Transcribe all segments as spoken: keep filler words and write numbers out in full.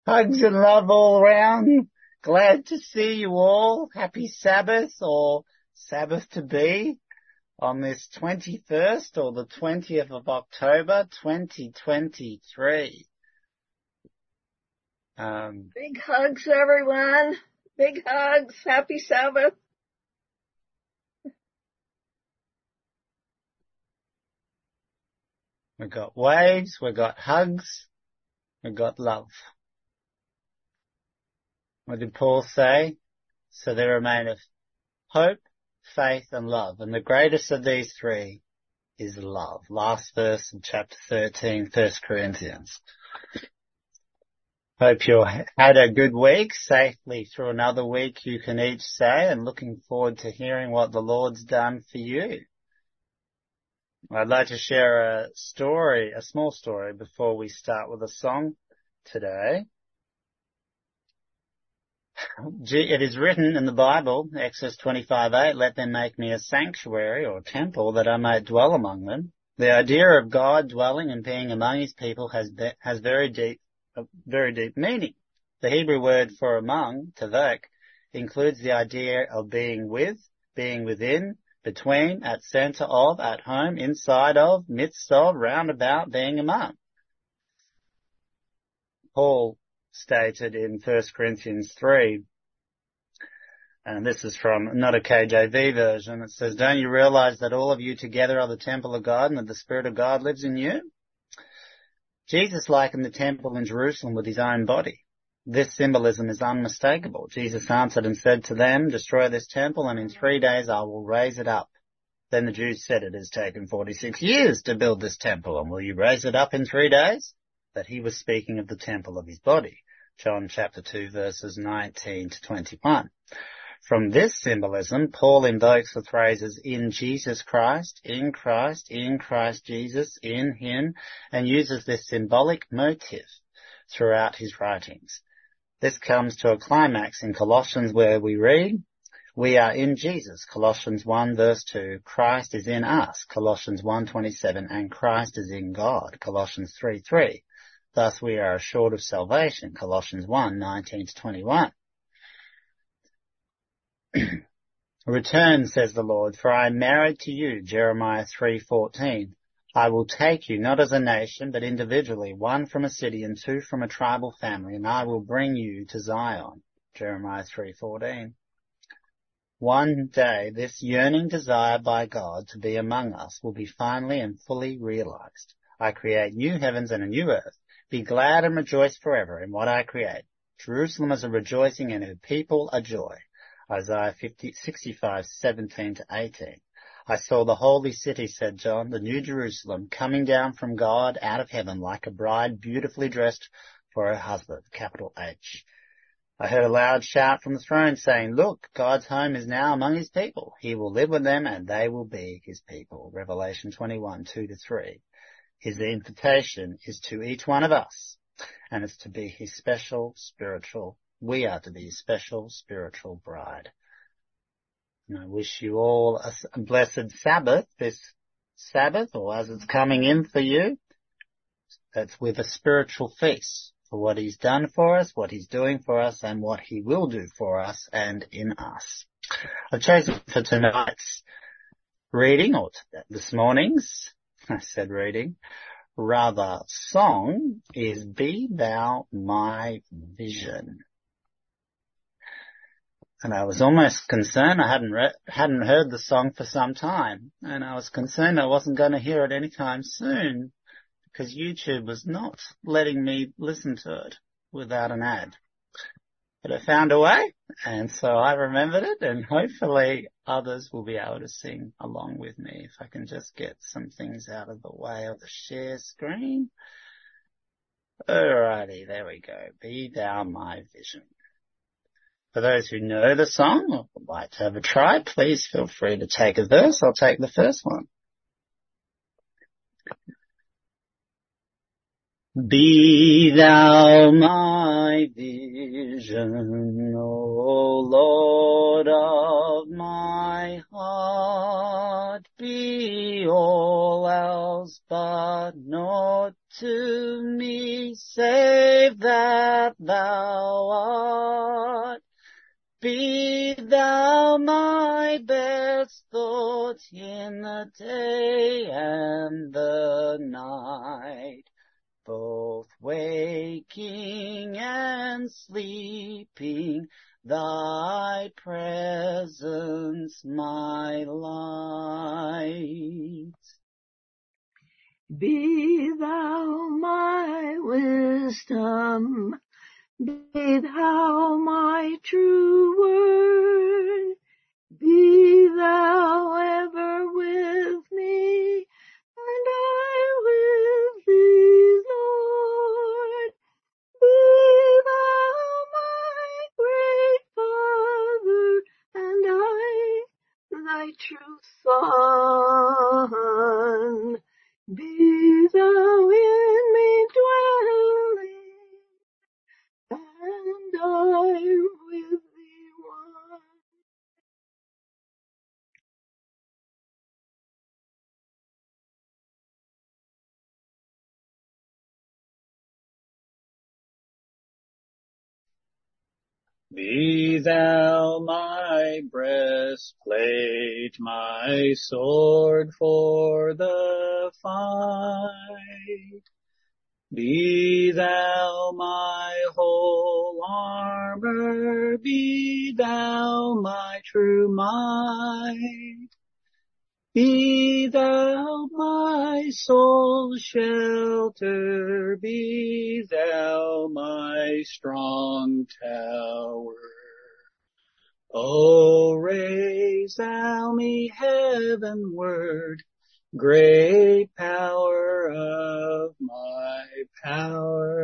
Hugs and love all around. Glad to see you all. Happy Sabbath or Sabbath to be on this twenty-first or the twentieth of October, twenty twenty-three. Um, Big hugs, everyone. Big hugs. Happy Sabbath. we've got waves, we've got hugs, we've got love. What did Paul say? So there remaineth hope, faith, and love. And the greatest of these three is love. Last verse of chapter thirteen, First Corinthians. Hope you had a good week, safely through another week you can each say, and looking forward to hearing what the Lord's done for you. I'd like to share a story, a small story, before we start with a song today. It is written in the Bible, Exodus twenty-five eight, let them make me a sanctuary or temple that I may dwell among them. The idea of God dwelling and being among his people has be, has very deep, a very deep meaning. The Hebrew word for among, tavek, includes the idea of being with, being within, between, at center of, at home, inside of, midst of, round about, being among. Paul stated in First Corinthians three, and this is from not a K J V version, it says, don't you realize that all of you together are the temple of God and that the Spirit of God lives in you? Jesus likened the temple in Jerusalem with his own body. This symbolism is unmistakable. Jesus answered and said to them, destroy this temple and in three days I will raise it up. Then the Jews said, it has taken forty-six years to build this temple, and will you raise it up in three days? That he was speaking of the temple of his body. John chapter two verses nineteen to twenty-one. From this symbolism, Paul invokes the phrases in Jesus Christ, in Christ, in Christ Jesus, in him, and uses this symbolic motif throughout his writings. This comes to a climax in Colossians where we read, we are in Jesus, Colossians one verse two, Christ is in us, Colossians one twenty-seven, and Christ is in God, Colossians three three. Thus we are assured of salvation, Colossians one nineteen to twenty-one. Return, says the Lord, for I am married to you, Jeremiah three fourteen. I will take you not as a nation, but individually, one from a city and two from a tribal family, and I will bring you to Zion, Jeremiah three fourteen. One day, this yearning desire by God to be among us will be finally and fully realized. I create new heavens and a new earth. Be glad and rejoice forever in what I create. Jerusalem is a rejoicing and her people a joy. Isaiah sixty-five seventeen to eighteen. I saw the holy city, said John, the new Jerusalem, coming down from God out of heaven like a bride beautifully dressed for her husband, capital H. I heard a loud shout from the throne saying, look, God's home is now among his people. He will live with them and they will be his people. Revelation twenty-one two to three. His invitation is to each one of us, and it's to be his special spiritual, we are to be his special spiritual bride. And I wish you all a blessed Sabbath this Sabbath, or as it's coming in for you, that's with a spiritual feast for what he's done for us, what he's doing for us, and what he will do for us and in us. I've chosen for tonight's reading, or this morning's, I said reading, rather song, is Be Thou My Vision. And I was almost concerned, I hadn't re- hadn't heard the song for some time, and I was concerned I wasn't going to hear it anytime soon, because YouTube was not letting me listen to it without an ad. But I found a way, and so I remembered it, and hopefully others will be able to sing along with me if I can just get some things out of the way of the share screen. Alrighty, there we go. Be Thou My Vision. For those who know the song or would like to have a try, please feel free to take a verse. I'll take the first one. Be thou my vision, O Lord of my heart. Be all else but naught to me, save that thou art. Be thou my best thought in the day and the night, both waking and sleeping, thy presence my light. Be thou my wisdom, be thou my true word, be thou ever with me, and I with thee, Lord. Be thou my great Father, and I thy true Son. Be thou in me dwelling, and I with thee one. Be thou my breastplate, my sword for the fight. Be thou my whole armor, be thou my true might. Be thou my soul's shelter, be thou my strong tower. O raise thou me heavenward, great power of my power.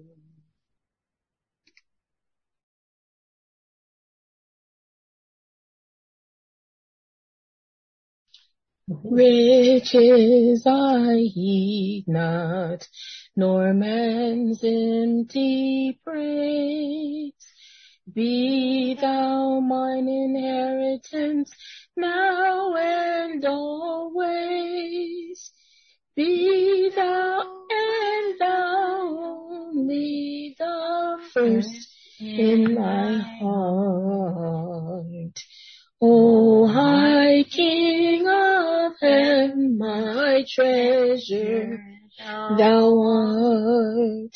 Riches I heed not, nor man's empty praise. Be thou mine inheritance, now and always. Be thou and thou only the first in my heart. O high King of heaven, my treasure thou art.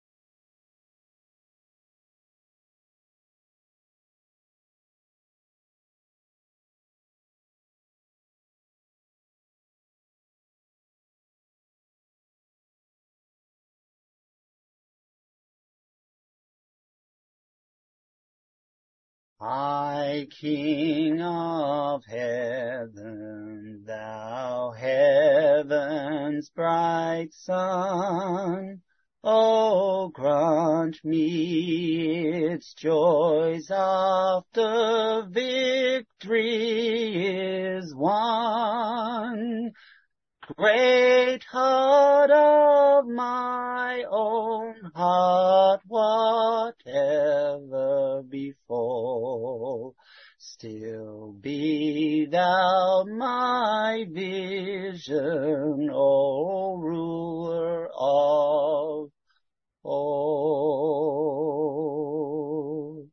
High King of heaven, thou heaven's bright sun, oh, grant me its joys after victory is won. Great heart of my own heart, whatever befall, still be thou my vision, O ruler of all.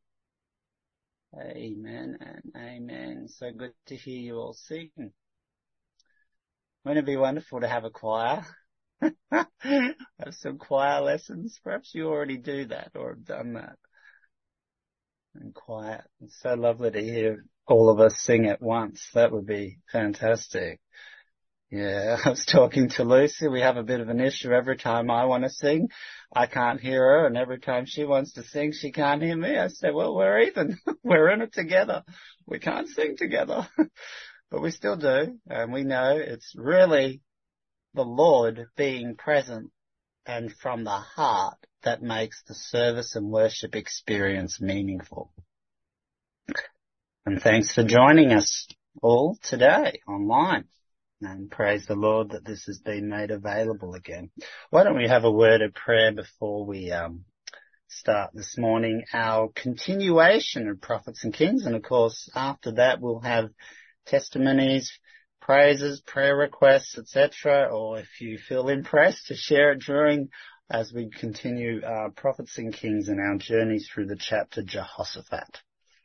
Amen and amen. So good to hear you all sing. Wouldn't it be wonderful to have a choir? Have some choir lessons. Perhaps you already do that or have done that. And choir. It's so lovely to hear all of us sing at once. That would be fantastic. Yeah, I was talking to Lucy. We have a bit of an issue. Every time I want to sing, I can't hear her. And every time she wants to sing, she can't hear me. I said, well, we're even. We're in it together. We can't sing together. But we still do, and we know it's really the Lord being present and from the heart that makes the service and worship experience meaningful. And thanks for joining us all today online. And praise the Lord that this has been made available again. Why don't we have a word of prayer before we um, start this morning our continuation of Prophets and Kings, and of course after that we'll have testimonies, praises, prayer requests, et cetera. Or if you feel impressed to share it during as we continue our Prophets and Kings and our journey through the chapter Jehoshaphat.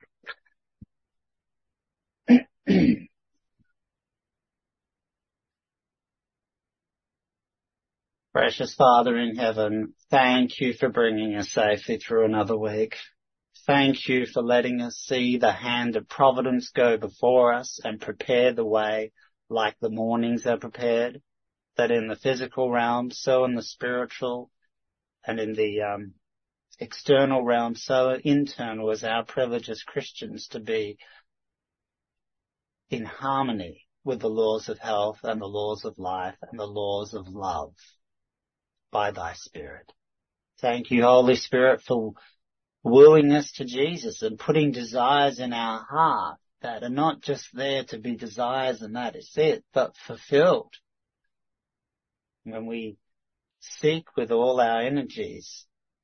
Precious Father in heaven, thank you for bringing us safely through another week. Thank you for letting us see the hand of providence go before us and prepare the way like the mornings are prepared, that in the physical realm, so in the spiritual, and in the um, external realm, so internal is our privilege as Christians to be in harmony with the laws of health and the laws of life and the laws of love by thy Spirit. Thank you, Holy Spirit, for wooing us to Jesus and putting desires in our heart that are not just there to be desires and that is it, but fulfilled. When we seek with all our energies,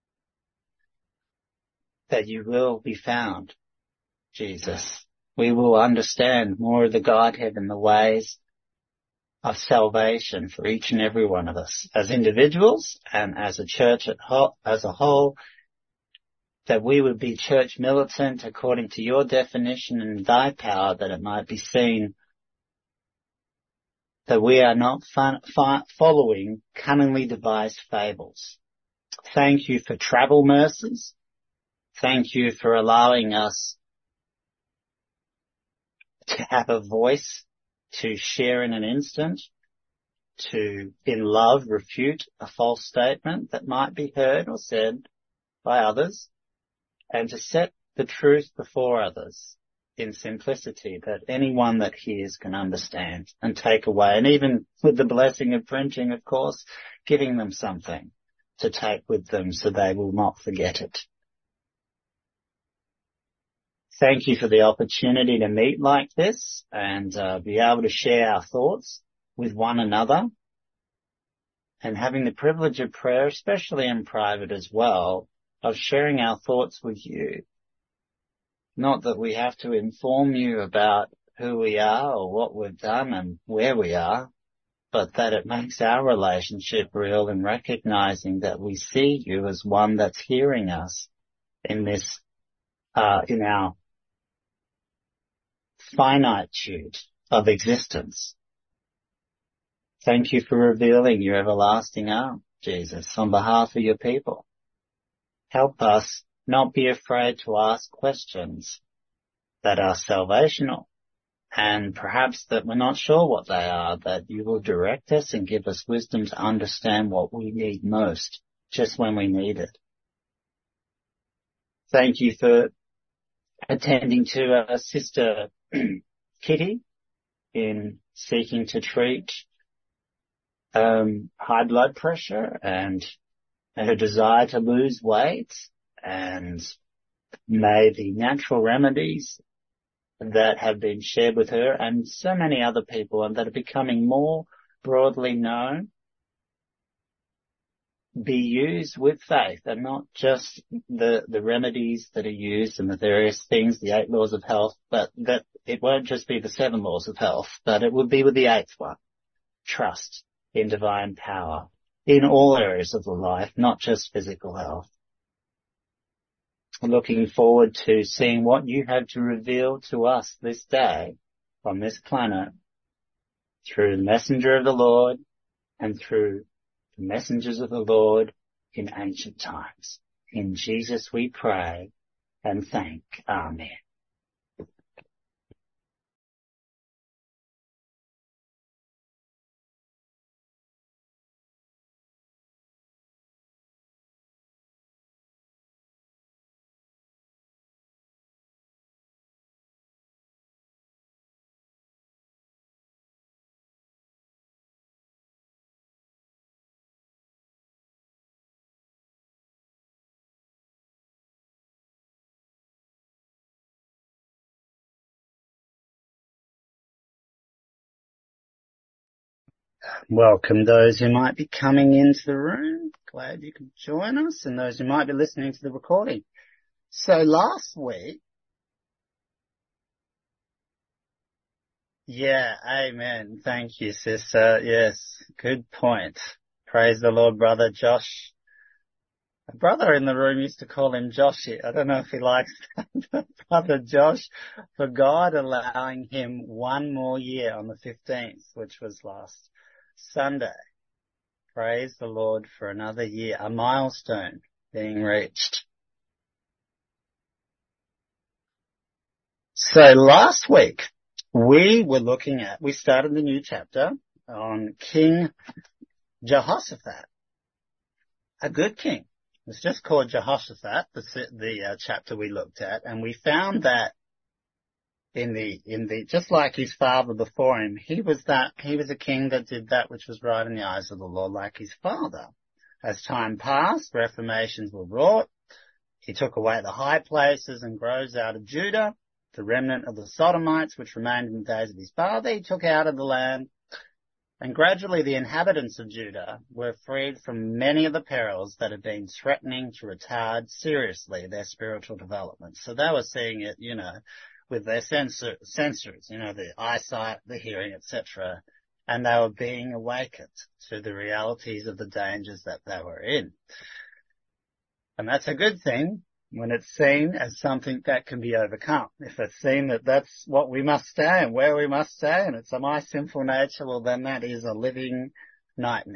that you will be found, Jesus. We will understand more of the Godhead and the ways of salvation for each and every one of us as individuals and as a church at whole, as a whole, that we would be church militant according to your definition and thy power, that it might be seen that we are not fun, fun, following cunningly devised fables. Thank you for travel mercies. Thank you for allowing us to have a voice, to share in an instant, to, in love, refute a false statement that might be heard or said by others, and to set the truth before others in simplicity that anyone that hears can understand and take away. And even with the blessing of printing, of course, giving them something to take with them so they will not forget it. Thank you for the opportunity to meet like this and uh, be able to share our thoughts with one another, and having the privilege of prayer, especially in private as well, of sharing our thoughts with you. Not that we have to inform you about who we are or what we've done and where we are, but that it makes our relationship real in recognizing that we see you as one that's hearing us in this, uh, in our finitude of existence. Thank you for revealing your everlasting arm, Jesus, on behalf of your people. Help us not be afraid to ask questions that are salvational, and perhaps that we're not sure what they are, that you will direct us and give us wisdom to understand what we need most, just when we need it. Thank you for attending to uh, Sister Kitty in seeking to treat um, high blood pressure and her desire to lose weight, and may the natural remedies that have been shared with her and so many other people and that are becoming more broadly known be used with faith, and not just the, the remedies that are used and the various things, the eight laws of health, but that it won't just be the seven laws of health, but it will be with the eighth one, trust in divine power in all areas of the life, not just physical health. Looking forward to seeing what you have to reveal to us this day on this planet through the messenger of the Lord and through the messengers of the Lord in ancient times. In Jesus we pray and thank. Amen. Welcome those who might be coming into the room. Glad you could join us, and those who might be listening to the recording. So last week, yeah, amen. Thank you, sister. Yes, good point. Praise the Lord, brother Josh. A brother in the room used to call him Joshy. I don't know if he likes that. Brother Josh, for God allowing him one more year on the fifteenth, which was last Sunday. Praise the Lord for another year, a milestone being reached. So last week we were looking at, we started the new chapter on King Jehoshaphat, a good king. It's just called Jehoshaphat, the, the uh, chapter we looked at, and we found that in the, in the, just like his father before him, he was that, he was a king that did that which was right in the eyes of the Lord like his father. As time passed, reformations were wrought. He took away the high places and groves out of Judah, the remnant of the Sodomites, which remained in the days of his father, he took out of the land. And gradually the inhabitants of Judah were freed from many of the perils that had been threatening to retard seriously their spiritual development. So they were seeing it, you know, with their sensor, sensors, you know, the eyesight, the hearing, et cetera. And they were being awakened to the realities of the dangers that they were in. And that's a good thing when it's seen as something that can be overcome. If it's seen that that's what we must stay and where we must stay and it's a my sinful nature, well then that is a living nightmare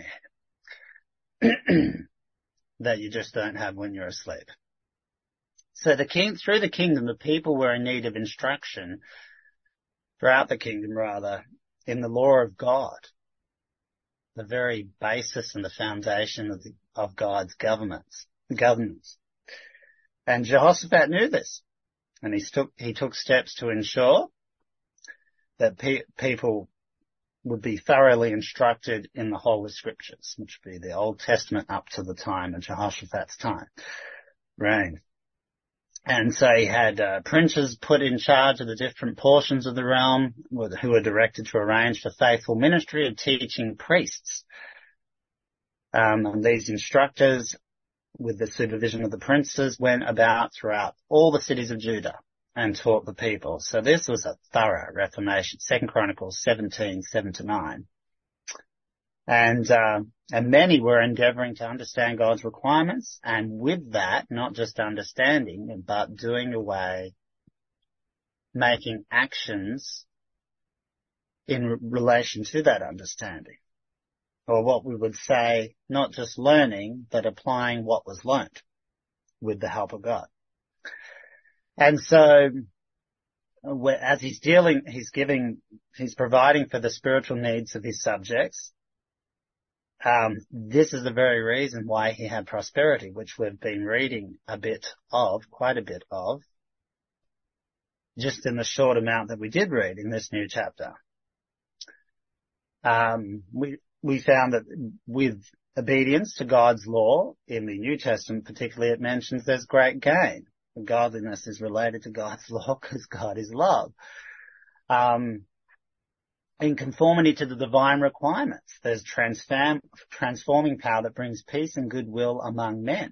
that you just don't have when you're asleep. So the king, through the kingdom, the people were in need of instruction throughout the kingdom rather in the law of God, the very basis and the foundation of, the, of God's governments, governance. And Jehoshaphat knew this, and he took, he took steps to ensure that pe- people would be thoroughly instructed in the whole of Scriptures, which would be the Old Testament up to the time of Jehoshaphat's time, reign. And so he had uh, princes put in charge of the different portions of the realm who were directed to arrange for faithful ministry of teaching priests. Um, and these instructors, with the supervision of the princes, went about throughout all the cities of Judah and taught the people. So this was a thorough reformation. Second Chronicles seventeen, seven to nine. And, uh, and many were endeavoring to understand God's requirements, and with that, not just understanding, but doing away, making actions in relation to that understanding. Or what we would say, not just learning, but applying what was learnt with the help of God. And so, as he's dealing, he's giving, he's providing for the spiritual needs of his subjects. Um, this is the very reason why he had prosperity, which we've been reading a bit of, quite a bit of, just in the short amount that we did read in this new chapter. Um, we, we found that with obedience to God's law in the New Testament, particularly, it mentions there's great gain. Godliness is related to God's law because God is love. Um, in conformity to the divine requirements, there's transform, transforming power that brings peace and goodwill among men.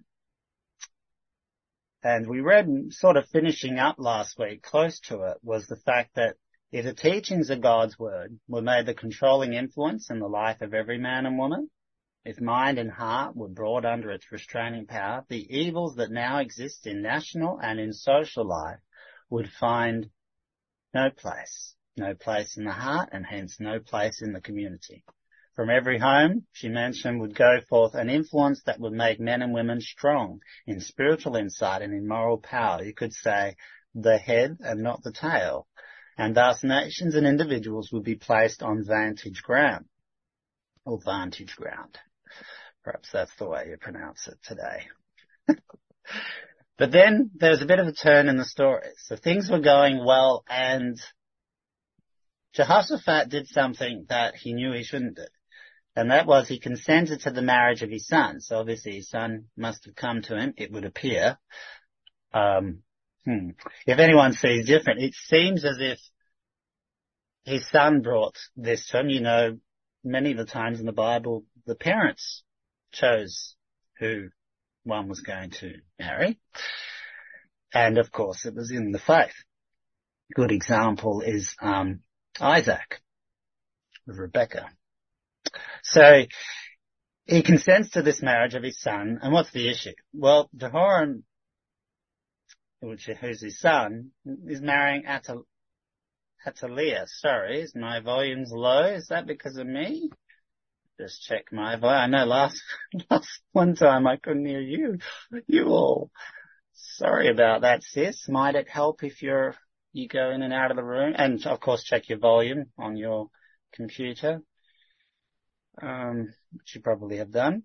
And we read, sort of finishing up last week, close to it, was the fact that if the teachings of God's word were made the controlling influence in the life of every man and woman, if mind and heart were brought under its restraining power, the evils that now exist in national and in social life would find no place, no place in the heart, and hence no place in the community. From every home, she mentioned, would go forth an influence that would make men and women strong in spiritual insight and in moral power. You could say the head and not the tail. And thus nations and individuals would be placed on vantage ground, or vantage ground. Perhaps that's the way you pronounce it today. But then there's a bit of a turn in the story. So things were going well, and Jehoshaphat did something that he knew he shouldn't do. And that was he consented to the marriage of his son. So obviously his son must have come to him, it would appear. Um, hmm. If anyone sees different, it seems as if his son brought this to him. You know, many of the times in the Bible, the parents chose who one was going to marry. And of course it was in the faith. A good example is um, Isaac with Rebekah. So he consents to this marriage of his son, and what's the issue? Well, Jehoram, which who's his son, is marrying Atal- Athaliah. Sorry, is my volume's low? Is that because of me? Just check my volume. I know last, last one time I couldn't hear you. You all. Sorry about that, sis. Might it help if you're, you go in and out of the room? And of course check your volume on your computer. Um, which you probably have done.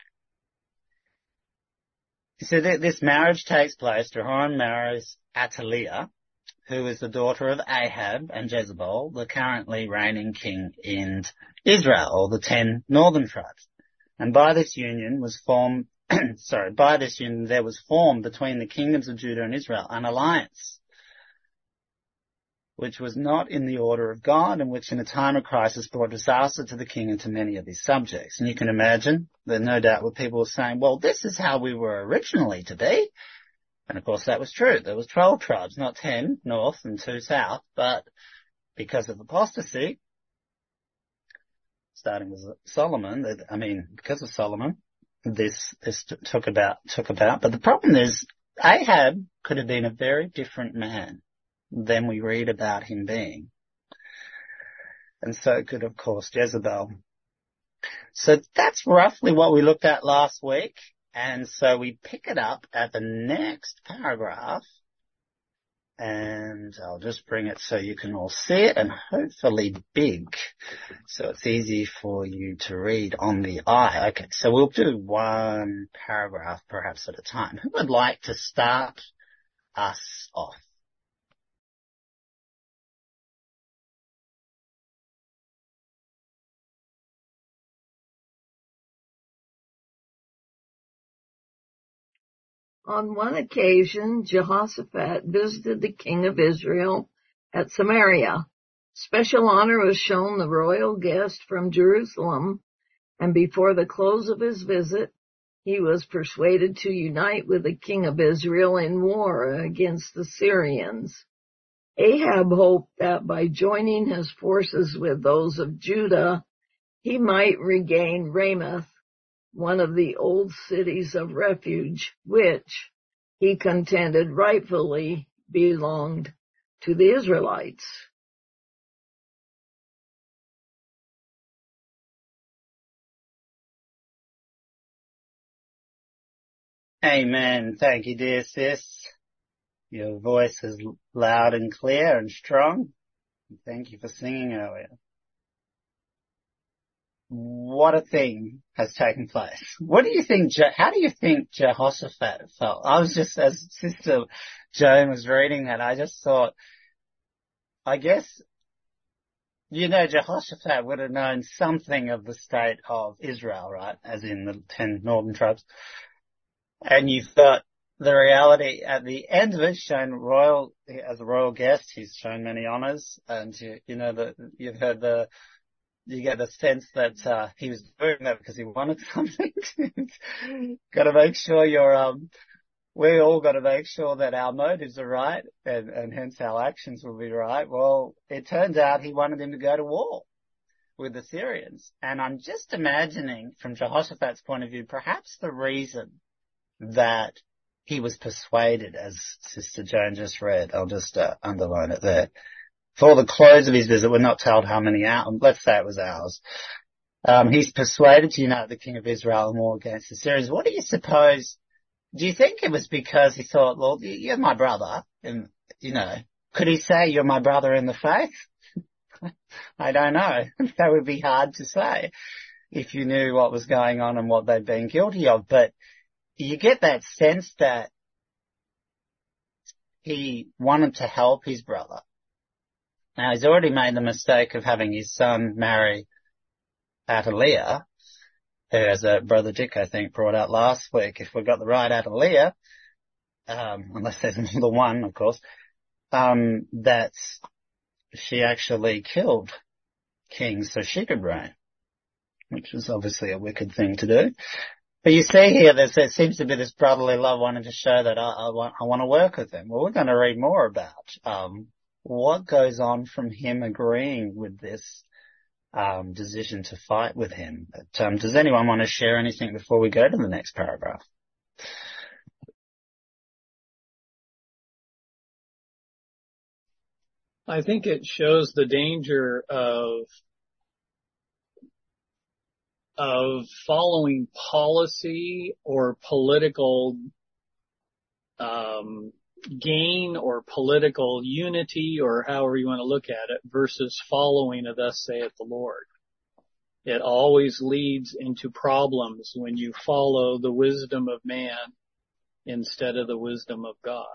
So th- this marriage takes place. Jehoram marries Athaliah, who is the daughter of Ahab and Jezebel, the currently reigning king in Israel, or the ten northern tribes. And by this union was formed, sorry, by this union there was formed between the kingdoms of Judah and Israel an alliance, which was not in the order of God, and which in a time of crisis brought disaster to the king and to many of his subjects. And you can imagine that no doubt what people were saying, well, this is how we were originally to be. And of course that was true. There was twelve tribes, not ten north and two south, but because of apostasy, starting with Solomon, I mean, because of Solomon, this, this took about, took about. But the problem is, Ahab could have been a very different man than we read about him being. And so could, of course, Jezebel. So that's roughly what we looked at last week. And so we pick it up at the next paragraph. And I'll just bring it so you can all see it, and hopefully big, so it's easy for you to read on the eye. Okay, so we'll do one paragraph perhaps at a time. Who would like to start us off? On one occasion, Jehoshaphat visited the king of Israel at Samaria. Special honor was shown the royal guest from Jerusalem, and before the close of his visit, he was persuaded to unite with the king of Israel in war against the Syrians. Ahab hoped that by joining his forces with those of Judah, he might regain Ramoth, one of the old cities of refuge, which, he contended, rightfully belonged to the Israelites. Amen. Thank you, dear sis. Your voice is loud and clear and strong. Thank you for singing earlier. What a thing has taken place. What do you think, Je- how do you think Jehoshaphat felt? I was just, as Sister Joan was reading that, I just thought, I guess, you know, Jehoshaphat would have known something of the state of Israel, right? As in the ten northern tribes. And you thought the reality at the end of it, shown royal, as a royal guest, he's shown many honors, and you, you know, the, you've heard the, you get the sense that, uh, he was doing that because he wanted something. Got to make sure you're, um, we all got to make sure that our motives are right, and, and hence our actions will be right. Well, it turns out he wanted him to go to war with the Syrians. And I'm just imagining from Jehoshaphat's point of view, perhaps the reason that he was persuaded, as Sister Joan just read, I'll just uh, underline it there. For the close of his visit, we're not told how many hours, let's say it was hours. Um, he's persuaded to unite the king of Israel in war against the Syrians. What do you suppose, do you think it was because he thought, well, you're my brother, and, you know, could he say you're my brother in the faith? I don't know. That would be hard to say if you knew what was going on and what they'd been guilty of, but you get that sense that he wanted to help his brother. Now, he's already made the mistake of having his son marry Athaliah, who, as uh, Brother Dick, I think, brought out last week, if we got the right Athaliah, um, unless there's more than one, of course, um, that she actually killed kings so she could reign, which was obviously a wicked thing to do. But you see here, there's, there seems to be this brotherly love wanting to show that I, I, want, I want to work with him. Well, we're going to read more about um, what goes on from him agreeing with this um, decision to fight with him. But um, does anyone want to share anything before we go to the next paragraph? I think it shows the danger of of following policy or political um, gain or political unity, or however you want to look at it, versus following a thus saith the Lord. It always leads into problems when you follow the wisdom of man instead of the wisdom of God.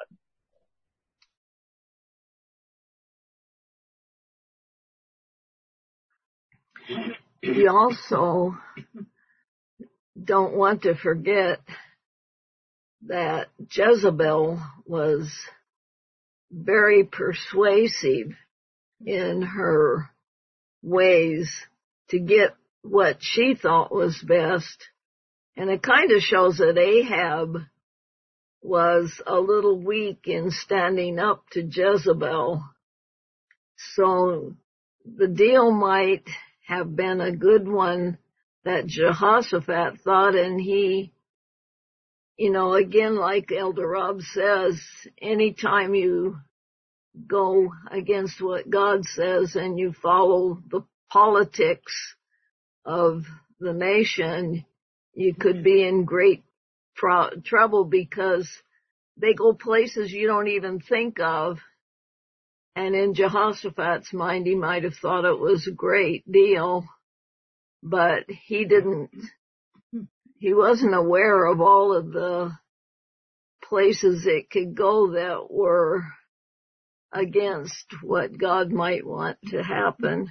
You also don't want to forget that Jezebel was very persuasive in her ways to get what she thought was best. And it kind of shows that Ahab was a little weak in standing up to Jezebel. So the deal might have been a good one that Jehoshaphat thought, and he, you know, again, like Elder Rob says, anytime you go against what God says and you follow the politics of the nation, you could be in great pro- trouble because they go places you don't even think of. And in Jehoshaphat's mind, he might have thought it was a great deal, but he didn't, he wasn't aware of all of the places it could go that were against what God might want to happen.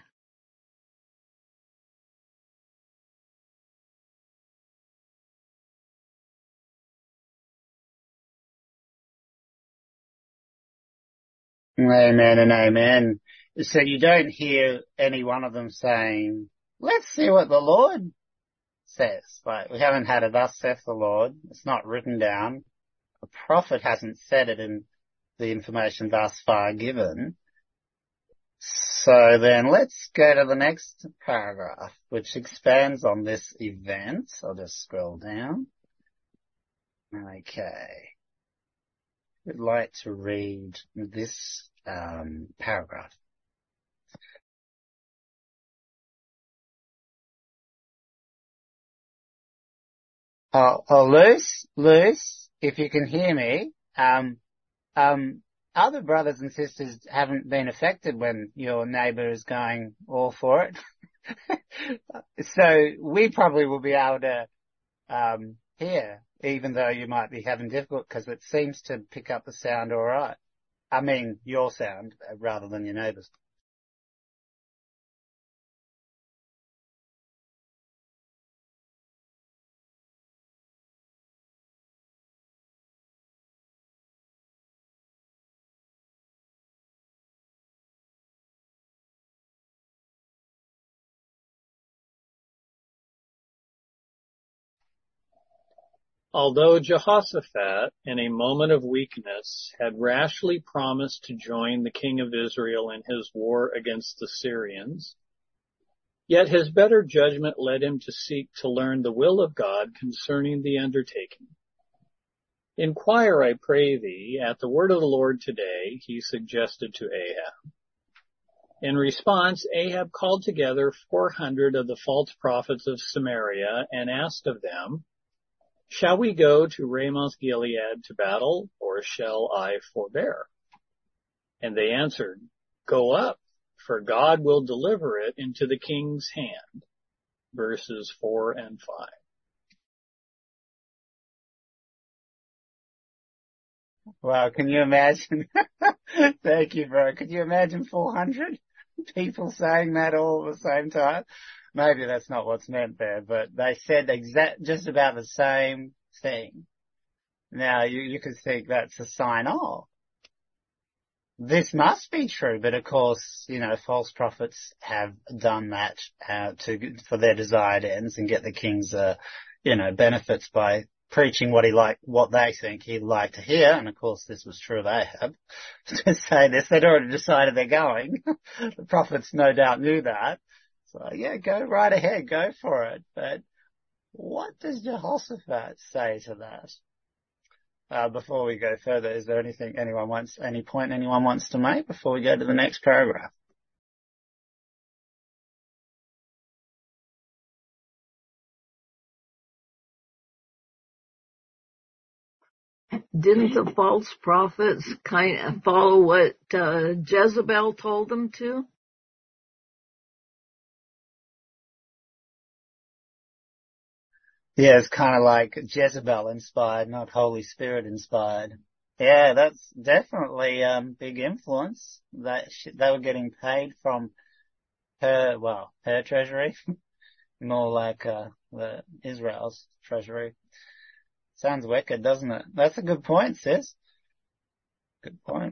Amen and amen. So you don't hear any one of them saying, let's see what the Lord says. Like, we haven't had a thus saith the Lord. It's not written down. A prophet hasn't said it in the information thus far given. So then let's go to the next paragraph, which expands on this event. I'll just scroll down. Okay. I'd like to read this um, paragraph. Oh, oh, Luce, Luce, if you can hear me, um, um, other brothers and sisters haven't been affected when your neighbour is going all for it. So we probably will be able to um, hear, even though you might be having difficulty, because it seems to pick up the sound all right. I mean, your sound rather than your neighbour's. Although Jehoshaphat, in a moment of weakness, had rashly promised to join the king of Israel in his war against the Syrians, yet his better judgment led him to seek to learn the will of God concerning the undertaking. Inquire, I pray thee, at the word of the Lord today, he suggested to Ahab. In response, Ahab called together four hundred of the false prophets of Samaria and asked of them, shall we go to Ramoth Gilead to battle, or shall I forbear? And they answered, go up, for God will deliver it into the king's hand. Verses four and five. Wow, can you imagine? Thank you, bro. Could you imagine four hundred people saying that all at the same time? Maybe that's not what's meant there, but they said exact, just about the same thing. Now, you, you could think that's a sign, oh, this must be true, but of course, you know, false prophets have done that uh, to for their desired ends and get the king's, uh, you know, benefits by preaching what he like, what they think he'd like to hear. And of course, this was true of Ahab. To say this, they'd already decided they're going. The prophets no doubt knew that. So yeah, go right ahead, go for it. But what does Jehoshaphat say to that? Uh, before we go further, is there anything anyone wants, any point anyone wants to make before we go to the next paragraph? Didn't the false prophets kind of follow what uh, Jezebel told them to? Yeah, it's kind of like Jezebel inspired, not Holy Spirit inspired. Yeah, that's definitely um big influence. That sh- they were getting paid from her, well, her treasury, more like uh the Israel's treasury. Sounds wicked, doesn't it? That's a good point, sis. Good point.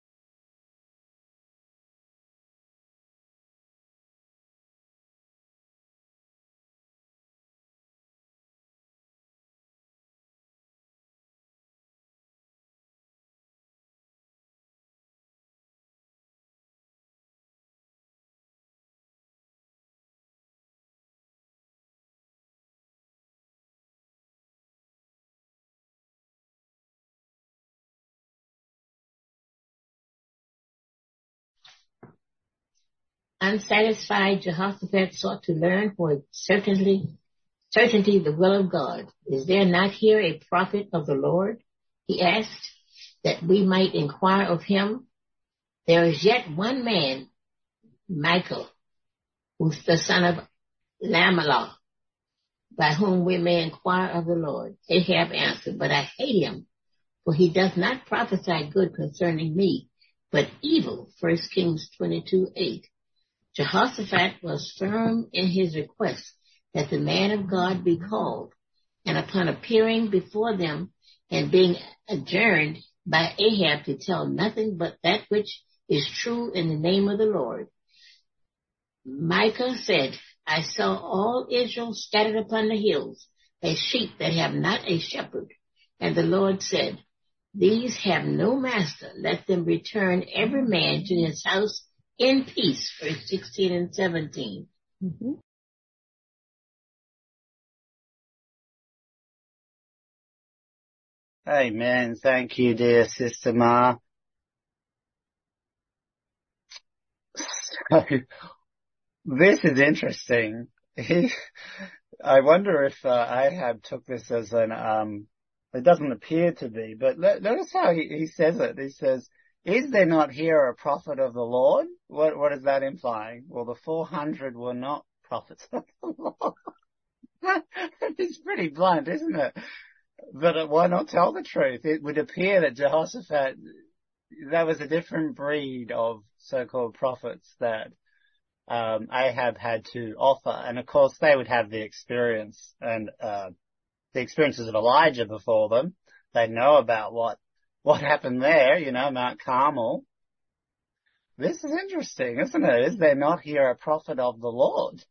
Unsatisfied, Jehoshaphat sought to learn for certainty, certainty the will of God. Is there not here a prophet of the Lord? He asked, that we might inquire of him. There is yet one man, Michael, who's the son of Lamelah, by whom we may inquire of the Lord. Ahab answered, but I hate him, for he does not prophesy good concerning me, but evil. First Kings twenty-two eight. Jehoshaphat was firm in his request that the man of God be called, and upon appearing before them and being adjourned by Ahab to tell nothing but that which is true in the name of the Lord, Micah said, I saw all Israel scattered upon the hills, as sheep that have not a shepherd. And the Lord said, these have no master. Let them return every man to his house in peace. Verse sixteen and seventeen. Mm-hmm. Amen. Thank you, dear Sister Ma. So, this is interesting. He, I wonder if uh, Ahab took this as an, um, it doesn't appear to be, but let, notice how he, he says it. He says, is there not here a prophet of the Lord? What, what is that implying? Well, the four hundred were not prophets of the Lord. It's pretty blunt, isn't it? But uh, why not tell the truth? It would appear that Jehoshaphat, that was a different breed of so-called prophets that um, Ahab had to offer. And of course, they would have the experience and uh, the experiences of Elijah before them. They know about what what happened there, you know, Mount Carmel. This is interesting, isn't it? Is there not here a prophet of the Lord?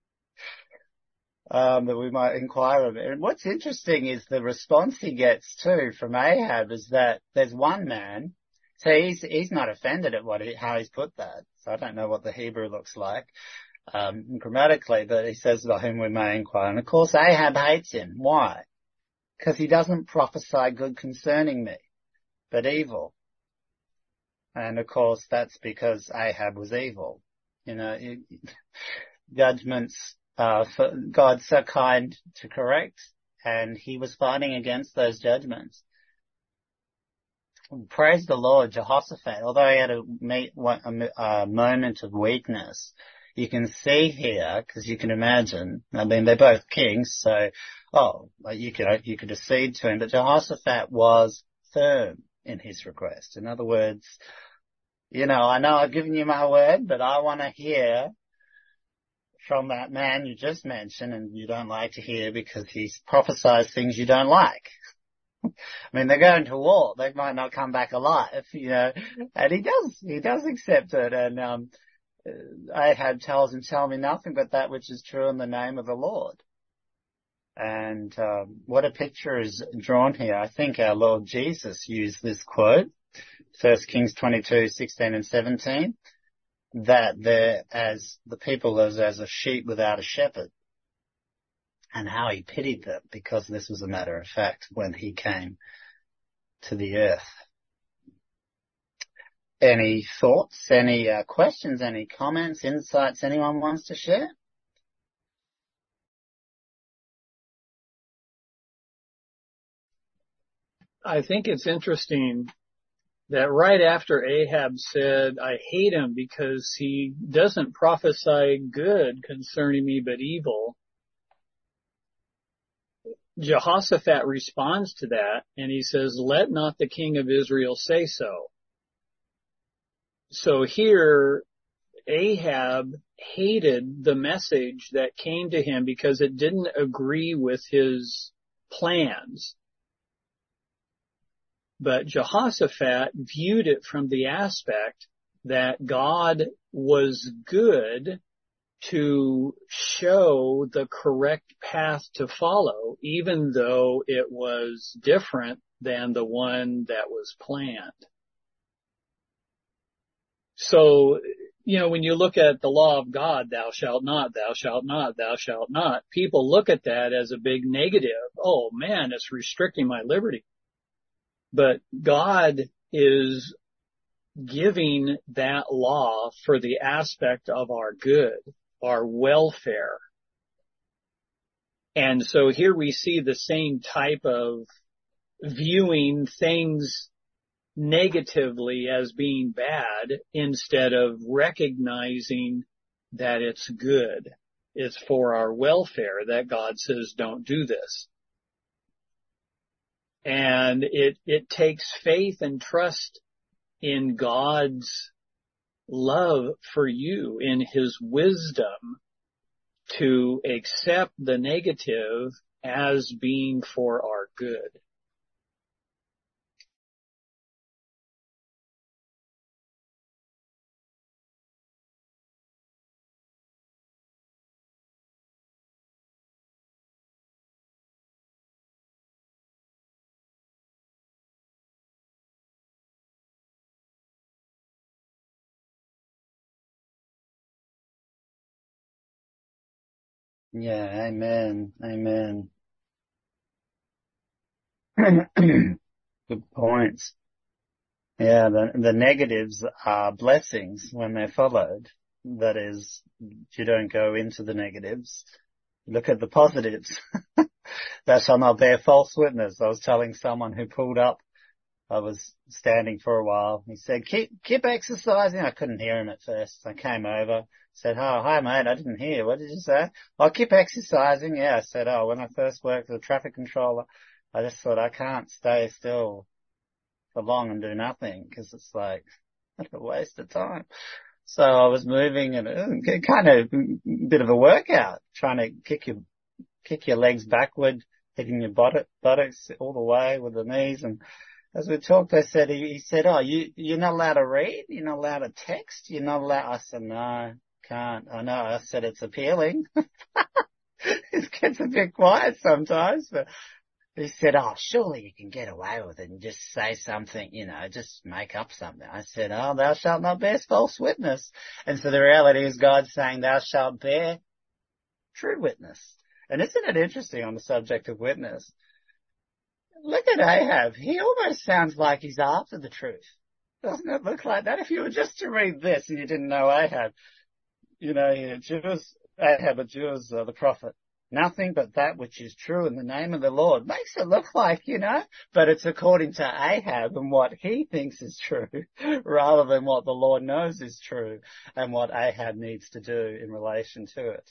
Um, that we might inquire of. And what's interesting is the response he gets too from Ahab is that there's one man. So he's, he's not offended at what he, how he's put that. So I don't know what the Hebrew looks like, um, grammatically, but he says by whom we may inquire. And of course Ahab hates him. Why? Because he doesn't prophesy good concerning me, but evil. And of course that's because Ahab was evil. You know, it, judgments, Uh, for God's so kind to correct, and he was fighting against those judgments. Praise the Lord, Jehoshaphat, although he had a, a, a moment of weakness, you can see here, because you can imagine, I mean, they're both kings, so, oh, you could, you could accede to him, but Jehoshaphat was firm in his request. In other words, you know, I know I've given you my word, but I want to hear from that man you just mentioned, and you don't like to hear because he prophesies things you don't like. I mean, they're going to war. They might not come back alive, you know, and he does, he does accept it. And, um, Ahab tells him, tell me nothing but that which is true in the name of the Lord. And, um, what a picture is drawn here. I think our Lord Jesus used this quote, First Kings twenty-two, sixteen and seventeen. that they're as the people as, as a sheep without a shepherd, and how he pitied them, because this was a matter of fact when he came to the earth. Any thoughts, any uh, questions, any comments, insights anyone wants to share? I think it's interesting that right after Ahab said, I hate him because he doesn't prophesy good concerning me but evil, Jehoshaphat responds to that and he says, let not the king of Israel say so. So here, Ahab hated the message that came to him because it didn't agree with his plans. But Jehoshaphat viewed it from the aspect that God was good to show the correct path to follow, even though it was different than the one that was planned. So, you know, when you look at the law of God, thou shalt not, thou shalt not, thou shalt not, people look at that as a big negative. Oh man, it's restricting my liberty. But God is giving that law for the aspect of our good, our welfare. And so here we see the same type of viewing things negatively as being bad instead of recognizing that it's good. It's for our welfare that God says don't do this. And it, it takes faith and trust in God's love for you, in his wisdom, to accept the negative as being for our good. Yeah, amen, amen. Good points. Yeah, the, the negatives are blessings when they're followed. That is, you don't go into the negatives. Look at the positives. Thou shalt not bear false witness. I was telling someone who pulled up, I was standing for a while. He said, keep, keep exercising. I couldn't hear him at first. I came over, said, oh, hi mate, I didn't hear. What did you say? I'll keep exercising. Yeah, I said, oh, when I first worked as a traffic controller, I just thought I can't stay still for long and do nothing, because it's like a waste of time. So I was moving, and it kind of a bit of a workout, trying to kick your, kick your legs backward, hitting your buttocks all the way with the knees. And as we talked, I said, he, he said, oh, you, you're not allowed to read? You're not allowed to text? You're not allowed? I said, no, can't. I know. I said, it's appealing. It gets a bit quiet sometimes, but he said, oh, surely you can get away with it and just say something, you know, just make up something. I said, oh, thou shalt not bear false witness. And so the reality is God's saying, thou shalt bear true witness. And isn't it interesting on the subject of witness? Look at Ahab. He almost sounds like he's after the truth. Doesn't it look like that? If you were just to read this and you didn't know Ahab, you know, Jews, Ahab, a Jews, uh, the prophet. Nothing but that which is true in the name of the Lord. Makes it look like, you know, but it's according to Ahab and what he thinks is true, rather than what the Lord knows is true and what Ahab needs to do in relation to it.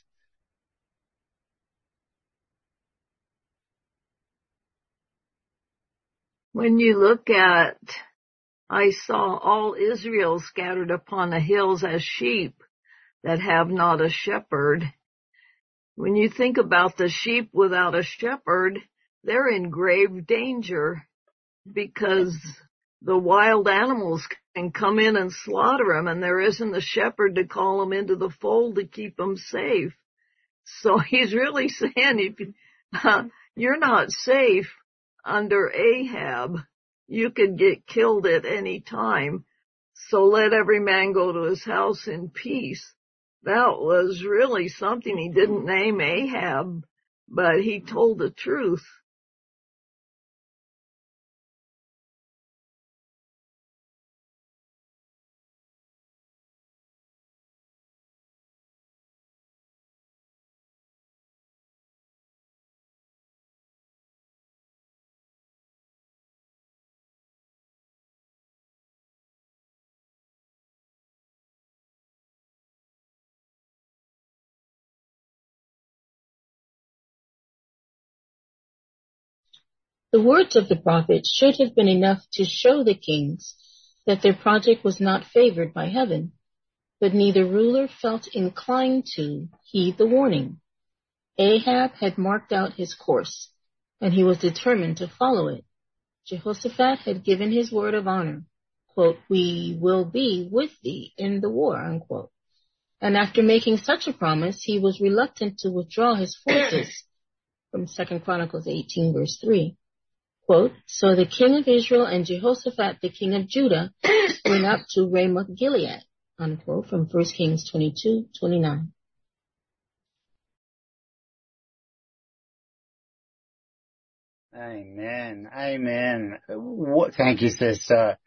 When you look at, I saw all Israel scattered upon the hills as sheep that have not a shepherd. When you think about the sheep without a shepherd, they're in grave danger, because the wild animals can come in and slaughter them, and there isn't a shepherd to call them into the fold to keep them safe. So he's really saying, if you, uh, you're not safe under Ahab, you could get killed at any time. So let every man go to his house in peace. That was really something. He didn't name Ahab, but he told the truth. The words of the prophet should have been enough to show the kings that their project was not favored by heaven, but neither ruler felt inclined to heed the warning. Ahab had marked out his course, and he was determined to follow it. Jehoshaphat had given his word of honor, quote, "We will be with thee in the war," unquote. And after making such a promise, he was reluctant to withdraw his forces from Second Chronicles eighteen, verse three. Quote, "So the king of Israel and Jehoshaphat, the king of Judah, went up to Ramoth Gilead," unquote, from First Kings twenty-two, twenty-nine. Amen. Amen. What, thank you, sister.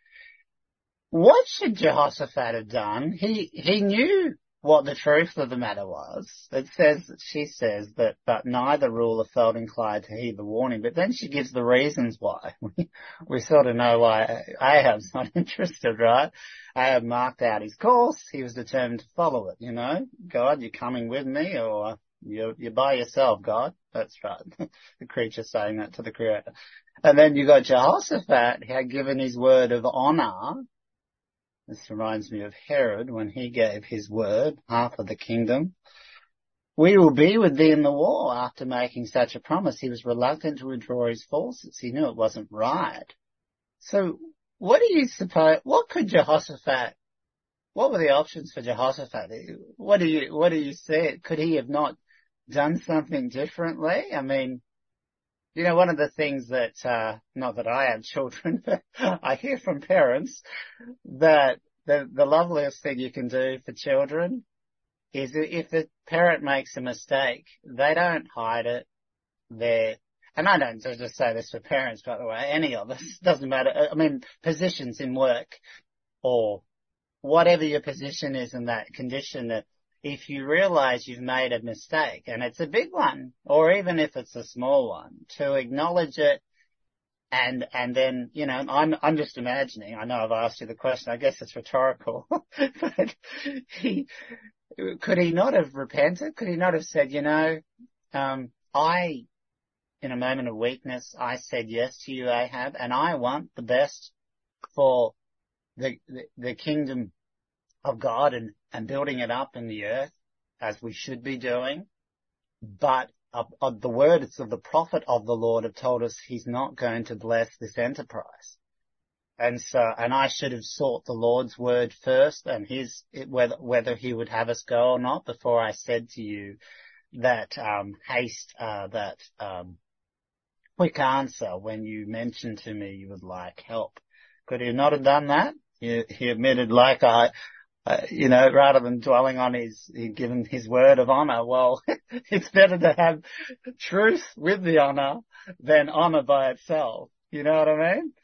What should Jehoshaphat have done? He, he knew what the truth of the matter was. It says, she says that, but neither ruler felt inclined to heed the warning, but then she gives the reasons why. We, we sort of know why Ahab's not interested, right? Ahab marked out his course. He was determined to follow it, you know. God, you're coming with me, or you're, you're by yourself, God. That's right. The creature saying that to the creator. And then you got Jehoshaphat, who had given his word of honor. This reminds me of Herod when he gave his word, half of the kingdom. "We will be with thee in the war." After making such a promise, he was reluctant to withdraw his forces. He knew it wasn't right. So what do you suppose, what could Jehoshaphat, what were the options for Jehoshaphat? What do you, what do you see? Could he have not done something differently? I mean, you know, one of the things that, uh, not that I have children, but I hear from parents that the, the loveliest thing you can do for children is if the parent makes a mistake, they don't hide it. They're, and I don't just say this for parents, by the way, any of us, doesn't matter. I mean, positions in work or whatever your position is in that condition, that if you realize you've made a mistake, and it's a big one, or even if it's a small one, to acknowledge it, and and then, you know, I'm I'm just imagining, I know I've asked you the question, I guess it's rhetorical, but he, could he not have repented? Could he not have said, you know, um, I, in a moment of weakness, I said yes to you, Ahab, and I want the best for the the, the kingdom of God and, and building it up in the earth, as we should be doing. But of, of the words of the prophet of the Lord have told us he's not going to bless this enterprise. And so, and I should have sought the Lord's word first and his, whether, whether he would have us go or not, before I said to you that, um, haste, uh, that, um, quick answer when you mentioned to me you would like help. Could he not have done that? He, he admitted, like I, Uh, you know, rather than dwelling on his, he'd given his word of honor. Well, it's better to have truth with the honor than honor by itself. You know what I mean?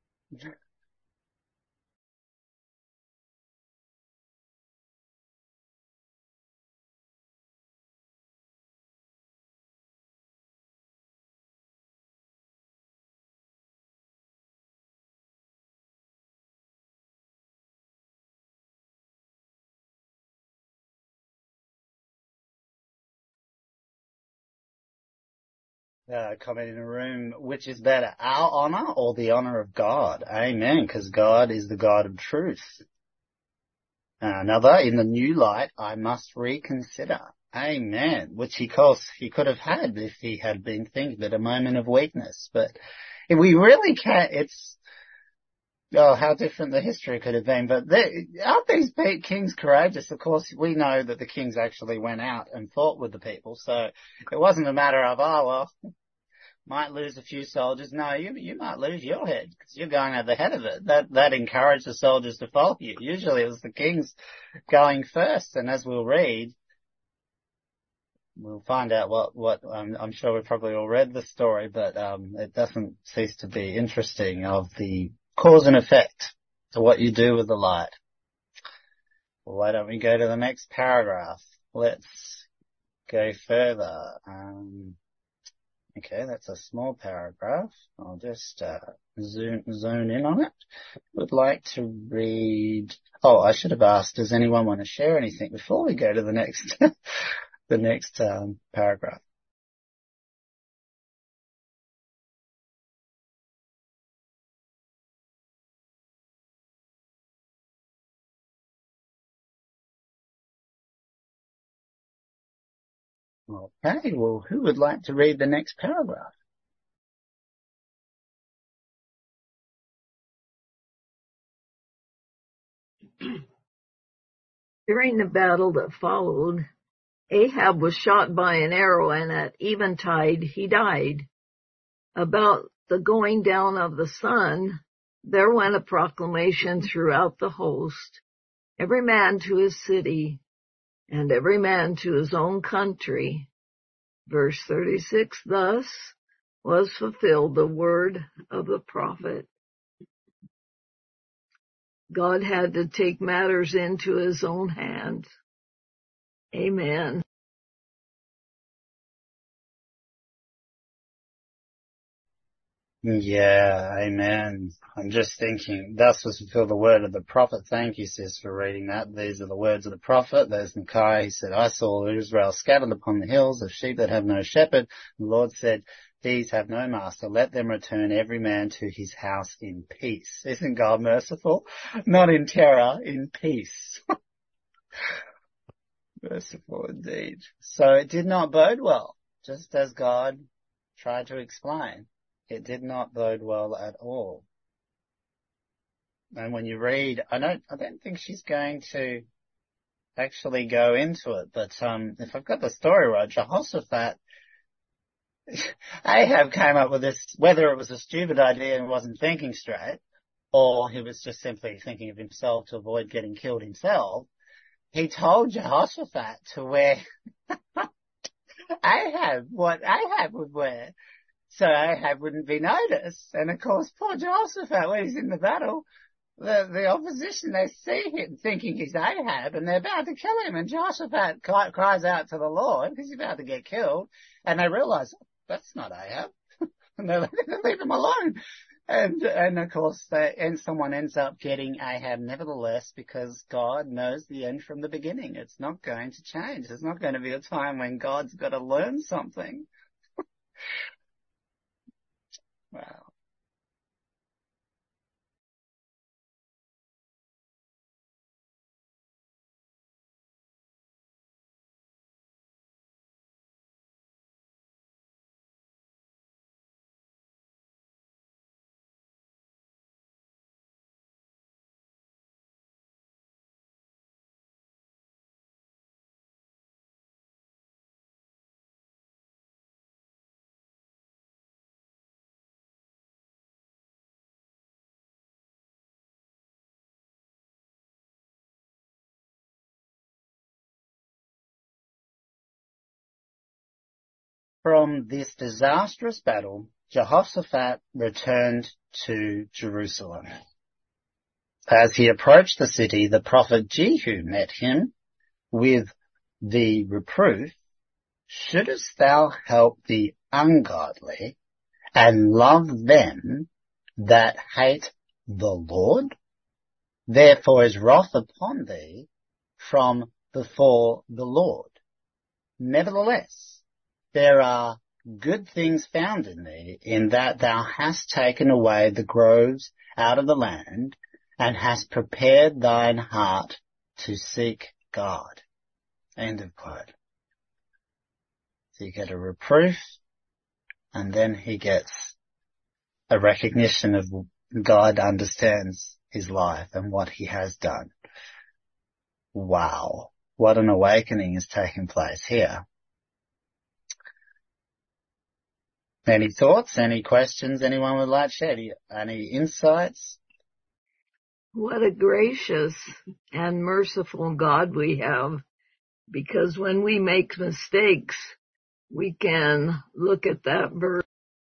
Uh, comment in a room, which is better, our honor or the honor of God? Amen. Because God is the God of truth. Uh, another, in the new light, I must reconsider. Amen. Which he course he could have had if he had been thinking at a moment of weakness. But if we really can't, it's, oh, how different the history could have been. But aren't these kings courageous? Of course, we know that the kings actually went out and fought with the people. So it wasn't a matter of, oh, well, might lose a few soldiers. No, you you might lose your head because you're going at the head of it. That that encouraged the soldiers to follow you. Usually it was the kings going first, and as we'll read, we'll find out what what um, I'm sure we've probably all read the story, but um, it doesn't cease to be interesting of the cause and effect to what you do with the light. Well, why don't we go to the next paragraph? Let's go further. Um, okay, that's a small paragraph. I'll just uh, zoom, zone in on it. Would like to read... Oh, I should have asked, does anyone want to share anything before we go to the next the next um, paragraph? Okay, well, who would like to read the next paragraph? During the battle that followed, Ahab was shot by an arrow, and at eventide he died. About the going down of the sun, there went a proclamation throughout the host, every man to his city, and every man to his own country. Verse thirty-six, thus was fulfilled the word of the prophet. God had to take matters into his own hands. Amen. Yeah, amen. I'm just thinking, thus was fulfilled the word of the prophet. Thank you, sis, for reading that. These are the words of the prophet. There's Micaiah. He said, I saw Israel scattered upon the hills of sheep that have no shepherd. The Lord said, these have no master. Let them return every man to his house in peace. Isn't God merciful? Not in terror, in peace. Merciful indeed. So it did not bode well, just as God tried to explain. It did not bode well at all. And when you read, I don't, I don't think she's going to actually go into it, but um, if I've got the story right, Jehoshaphat, Ahab came up with this, whether it was a stupid idea and wasn't thinking straight, or he was just simply thinking of himself to avoid getting killed himself. He told Jehoshaphat to wear Ahab, what Ahab would wear. So Ahab wouldn't be noticed. And of course, poor Jehoshaphat, when he's in the battle, the, the opposition, they see him thinking he's Ahab and they're about to kill him. And Jehoshaphat cries out to the Lord because he's about to get killed. And they realize, oh, that's not Ahab. And they're like, leave him alone. And, and of course, they, and someone ends up getting Ahab nevertheless because God knows the end from the beginning. It's not going to change. There's not going to be a time when God's got to learn something. Wow. From this disastrous battle, Jehoshaphat returned to Jerusalem. As he approached the city, the prophet Jehu met him with the reproof, shouldest thou help the ungodly and love them that hate the Lord? Therefore is wrath upon thee from before the Lord. Nevertheless, there are good things found in thee, in that thou hast taken away the groves out of the land, and hast prepared thine heart to seek God. End of quote. So you get a reproof, and then he gets a recognition of God understands his life and what he has done. Wow. What an awakening is taking place here. Any thoughts, any questions anyone would like to share? Any, any insights? What a gracious and merciful God we have, because when we make mistakes, we can look at that verse.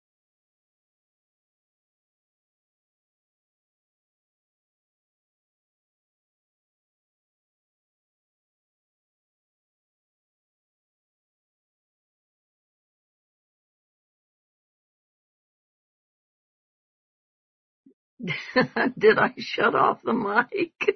Did I shut off the mic?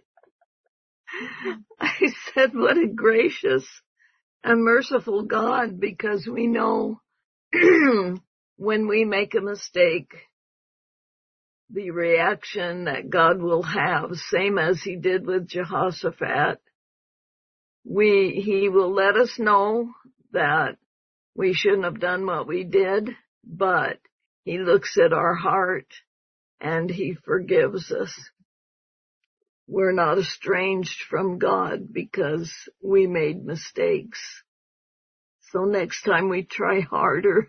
I said, what a gracious and merciful God, because we know when we make a mistake, the reaction that God will have, same as he did with Jehoshaphat. We, he will let us know that we shouldn't have done what we did, but he looks at our heart and he forgives us. We're not estranged from God because we made mistakes. So next time we try harder.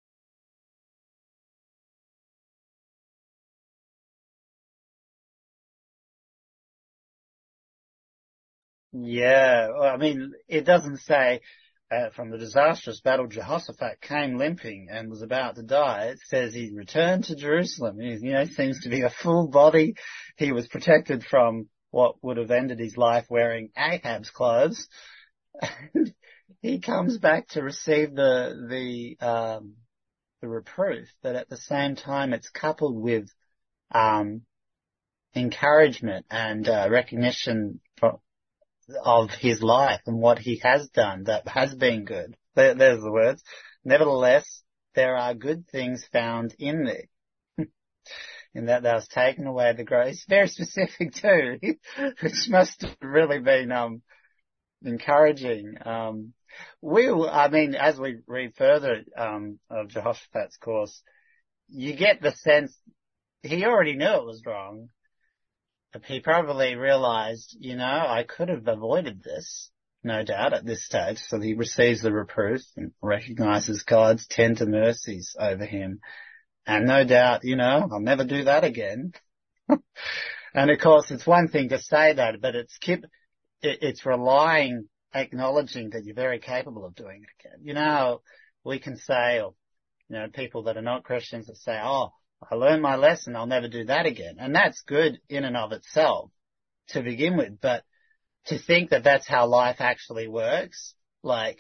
Yeah, well, I mean, it doesn't say uh, from the disastrous battle Jehoshaphat came limping and was about to die. It says he returned to Jerusalem. He, you know, seems to be a full body. He was protected from what would have ended his life wearing Ahab's clothes. He comes back to receive the the um, the reproof, but at the same time, it's coupled with um, encouragement and uh, recognition for, of his life and what he has done that has been good. There, there's the words. Nevertheless, there are good things found in thee. In that thou hast taken away the grace. Very specific too, which must have really been um, encouraging. Um, we, I mean, as we read further um, of Jehoshaphat's course, you get the sense he already knew it was wrong. He probably realized, you know, I could have avoided this, no doubt, at this stage. So he receives the reproof and recognizes God's tender mercies over him. And no doubt, you know, I'll never do that again. And of course, it's one thing to say that, but it's keep, it, it's relying, acknowledging that you're very capable of doing it again. You know, we can say, or, you know, people that are not Christians that say, oh, I learned my lesson, I'll never do that again. And that's good in and of itself to begin with. But to think that that's how life actually works, like,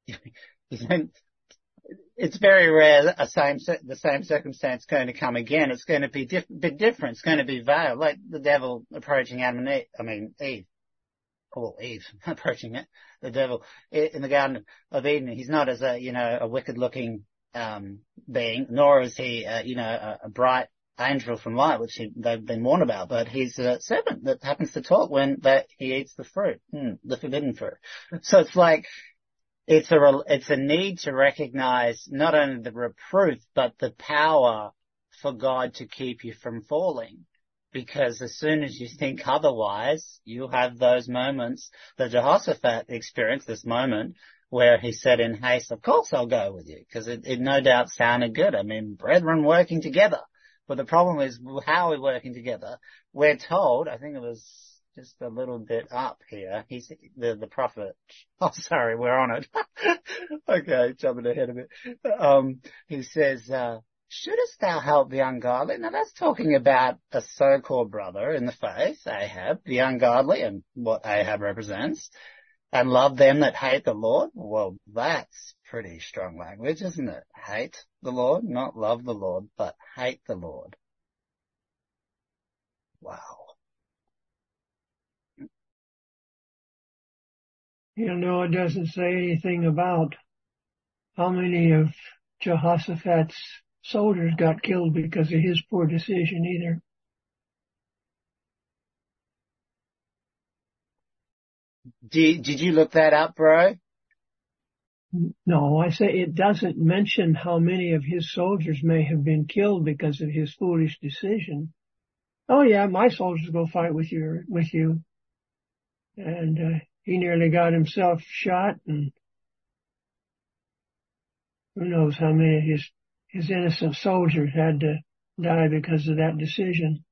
it's very rare a same, the same circumstance going to come again. It's going to be diff, bit different. It's going to be veiled, like the devil approaching Adam and Eve, I mean, Eve. Or Eve approaching it, the devil in the Garden of Eden. He's not as a, you know, a wicked looking um, being, nor is he, uh, you know, a, a bright angel from light, which he, they've been warned about, but he's a serpent that happens to talk when that he eats the fruit, hmm, the forbidden fruit. So it's like, it's a, it's a need to recognize not only the reproof, but the power for God to keep you from falling. Because as soon as you think otherwise, you have those moments that Jehoshaphat experienced, this moment where he said in haste, of course I'll go with you, because it, it no doubt sounded good. I mean, brethren working together. But the problem is, how are we working together? We're told, I think it was just a little bit up here, he's the, the prophet, oh sorry, we're on it. Okay, jumping ahead a bit. Um, he says, uh, shouldest thou help the ungodly? Now that's talking about a so-called brother in the faith, Ahab, the ungodly, and what Ahab represents, and love them that hate the Lord. Well, that's pretty strong language, isn't it? Hate the Lord, not love the Lord, but hate the Lord. Wow. You know, it doesn't say anything about how many of Jehoshaphat's soldiers got killed because of his poor decision either. Did, did you look that up, bro? No, I say it doesn't mention how many of his soldiers may have been killed because of his foolish decision. Oh yeah, my soldiers go fight with you, with you. And, uh, he nearly got himself shot, and who knows how many of his, his innocent soldiers had to die because of that decision.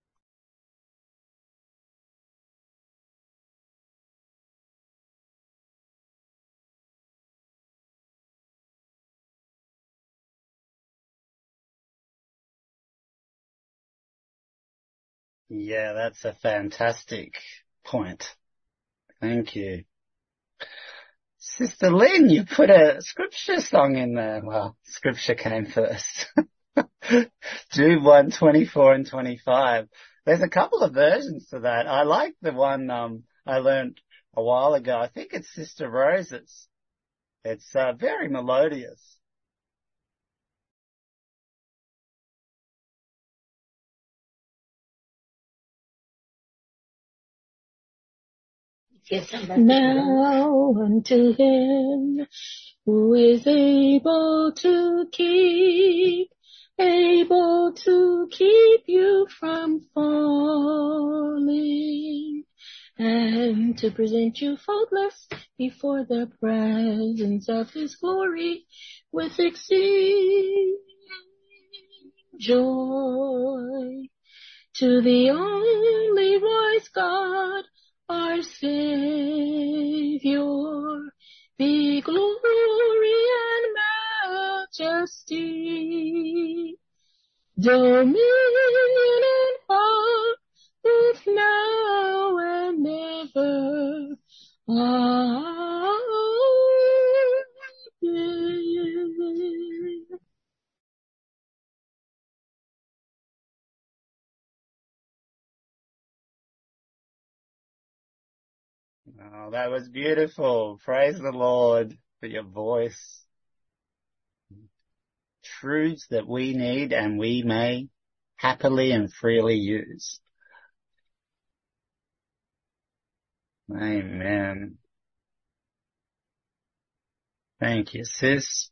Yeah, that's a fantastic point. Thank you. Sister Lynn, you put a scripture song in there. Well, scripture came first. Jude one, twenty-four and twenty-five. There's a couple of versions to that. I like the one um I learned a while ago. I think it's Sister Rose's. It's uh, very melodious. Now unto him who is able to keep, able to keep you from falling, and to present you faultless before the presence of his glory with exceeding joy. To the only wise God, our Savior, be glory and majesty, dominion and power, both now and ever. Amen. Oh, that was beautiful. Praise the Lord for your voice. Truths that we need and we may happily and freely use. Amen. Thank you, sis.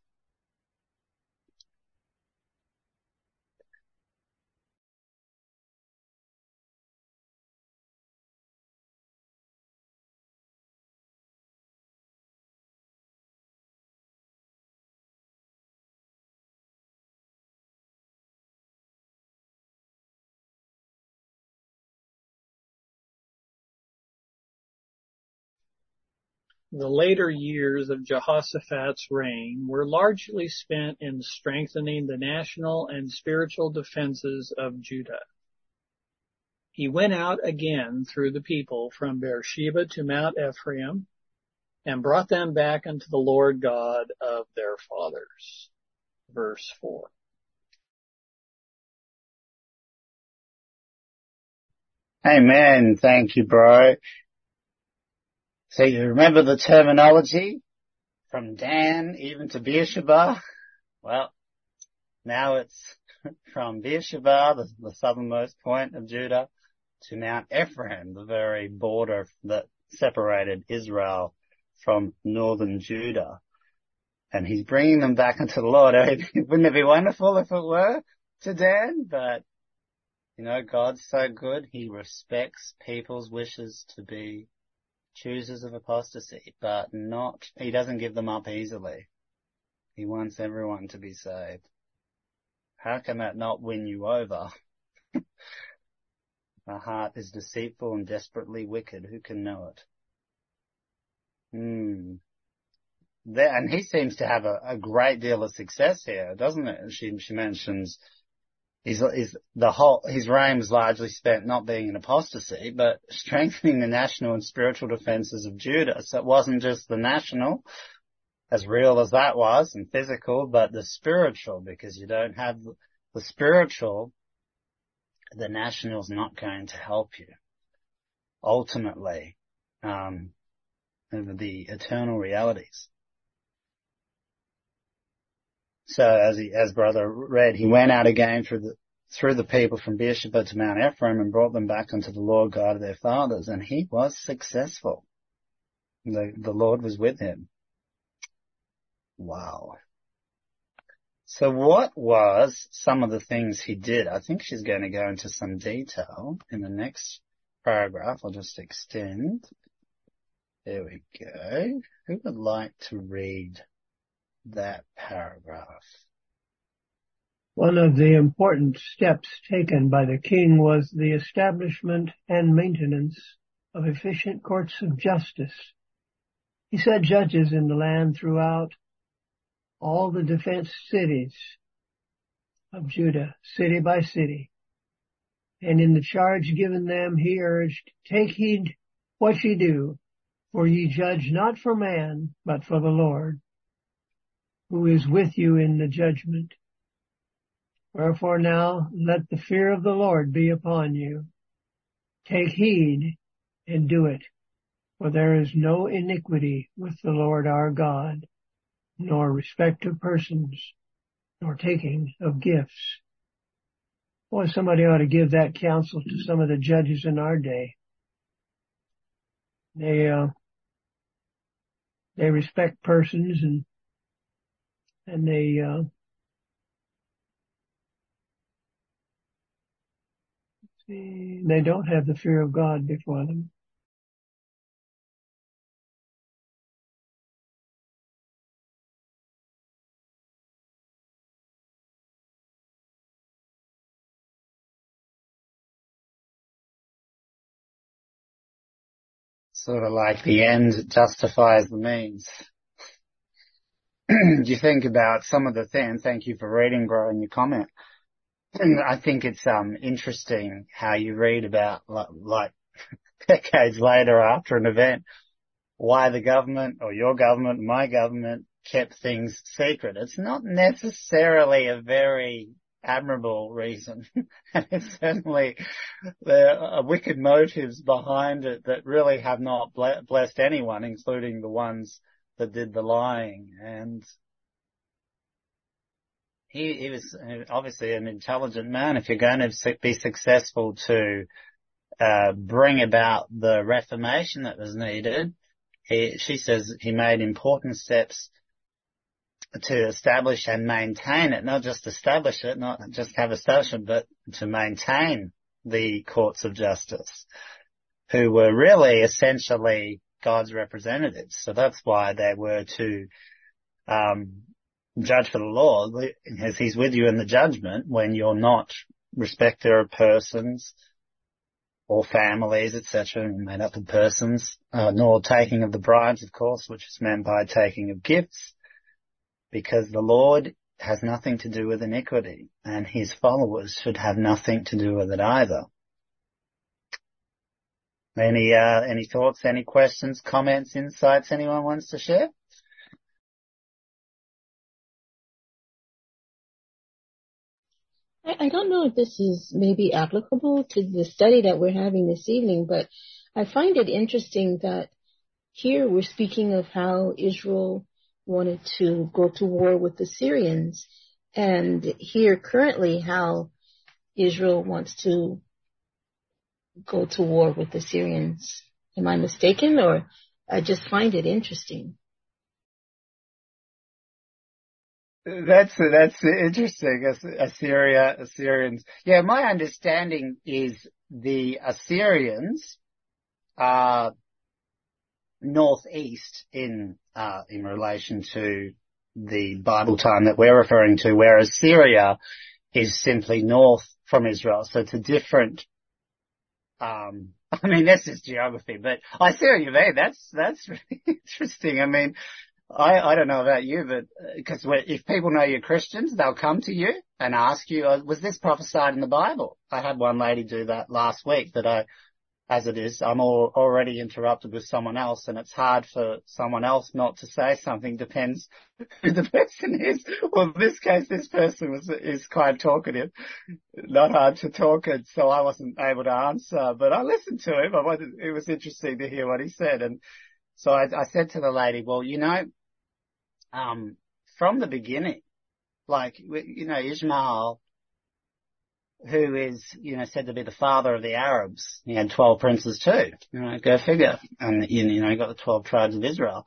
The later years of Jehoshaphat's reign were largely spent in strengthening the national and spiritual defenses of Judah. He went out again through the people from Beersheba to Mount Ephraim and brought them back unto the Lord God of their fathers. Verse four. Amen. Thank you, bro. So you remember the terminology from Dan even to Beersheba? Well, now it's from Beersheba, the, the southernmost point of Judah, to Mount Ephraim, the very border that separated Israel from northern Judah. And he's bringing them back into the Lord. Wouldn't it be wonderful if it were to Dan? But, you know, God's so good. He respects people's wishes to be choosers of apostasy, but not, he doesn't give them up easily. He wants everyone to be saved. How can that not win you over? The heart is deceitful and desperately wicked. Who can know it? Hmm. There, and he seems to have a, a great deal of success here, doesn't it? She, she mentions His, his, the whole, his reign was largely spent not being an apostasy, but strengthening the national and spiritual defenses of Judah. So it wasn't just the national, as real as that was, and physical, but the spiritual, because you don't have the spiritual, the national's not going to help you. Ultimately, um, the eternal realities. So as he, as brother read, he went out again through the, through the people from Beersheba to Mount Ephraim and brought them back unto the Lord God of their fathers. And he was successful. The, the Lord was with him. Wow. So what was some of the things he did? I think she's going to go into some detail in the next paragraph. I'll just extend. There we go. Who would like to read that paragraph? One of the important steps taken by the king was the establishment and maintenance of efficient courts of justice. He set judges in the land throughout all the defense cities of Judah, city by city. And in the charge given them, he urged, "Take heed what ye do, for ye judge not for man, but for the Lord, who is with you in the judgment. Wherefore now let the fear of the Lord be upon you. Take heed and do it, for there is no iniquity with the Lord our God, nor respect of persons, nor taking of gifts." Boy, somebody ought to give that counsel to some of the judges in our day. They, uh, they respect persons and, and they, uh, see, they don't have the fear of God before them. Sort of like the end justifies the means. Do you think about some of the things? Thank you for reading, bro, in your comment. I think it's um interesting how you read about, like, like decades later after an event, why the government or your government, my government, kept things secret. It's not necessarily a very admirable reason. And it's certainly there are wicked motives behind it that really have not blessed anyone, including the ones that did the lying. And he, he was obviously an intelligent man. If you're going to be successful to uh bring about the reformation that was needed, he, she says he made important steps to establish and maintain it, not just establish it, not just have establishment, but to maintain the courts of justice, who were really essentially God's representatives. So that's why they were to um judge for the Lord, as he's with you in the judgment when you're not respecter of persons or families, et cetera, made up of persons, uh, nor taking of the bribes, of course, which is meant by taking of gifts, because the Lord has nothing to do with iniquity, and his followers should have nothing to do with it either. Any, uh, any thoughts, any questions, comments, insights anyone wants to share? I, I don't know if this is maybe applicable to the study that we're having this evening, but I find it interesting that here we're speaking of how Israel wanted to go to war with the Syrians, and here currently how Israel wants to go to war with the Syrians. Am I mistaken, or I just find it interesting? That's that's interesting. Assyria, Assyrians. Yeah, my understanding is the Assyrians are northeast in uh in relation to the Bible time that we're referring to, whereas Syria is simply north from Israel. So it's a different um I mean, that's just geography, but I see what you mean. That's that's really interesting. I mean, I I don't know about you, but because if people know you're Christians, they'll come to you and ask you, oh, was this prophesied in the Bible? I had one lady do that last week that I As it is, I'm all, already interrupted with someone else, and it's hard for someone else not to say something. Depends who the person is. Well, in this case, this person was is quite talkative, not hard to talk, and so I wasn't able to answer. But I listened to him. I wanted, it was interesting to hear what he said, and so I, I said to the lady, "Well, you know, um, from the beginning, like you know, Ishmael, who is, you know, said to be the father of the Arabs. He had twelve princes too. You know, go figure. And, you know, he got the twelve tribes of Israel.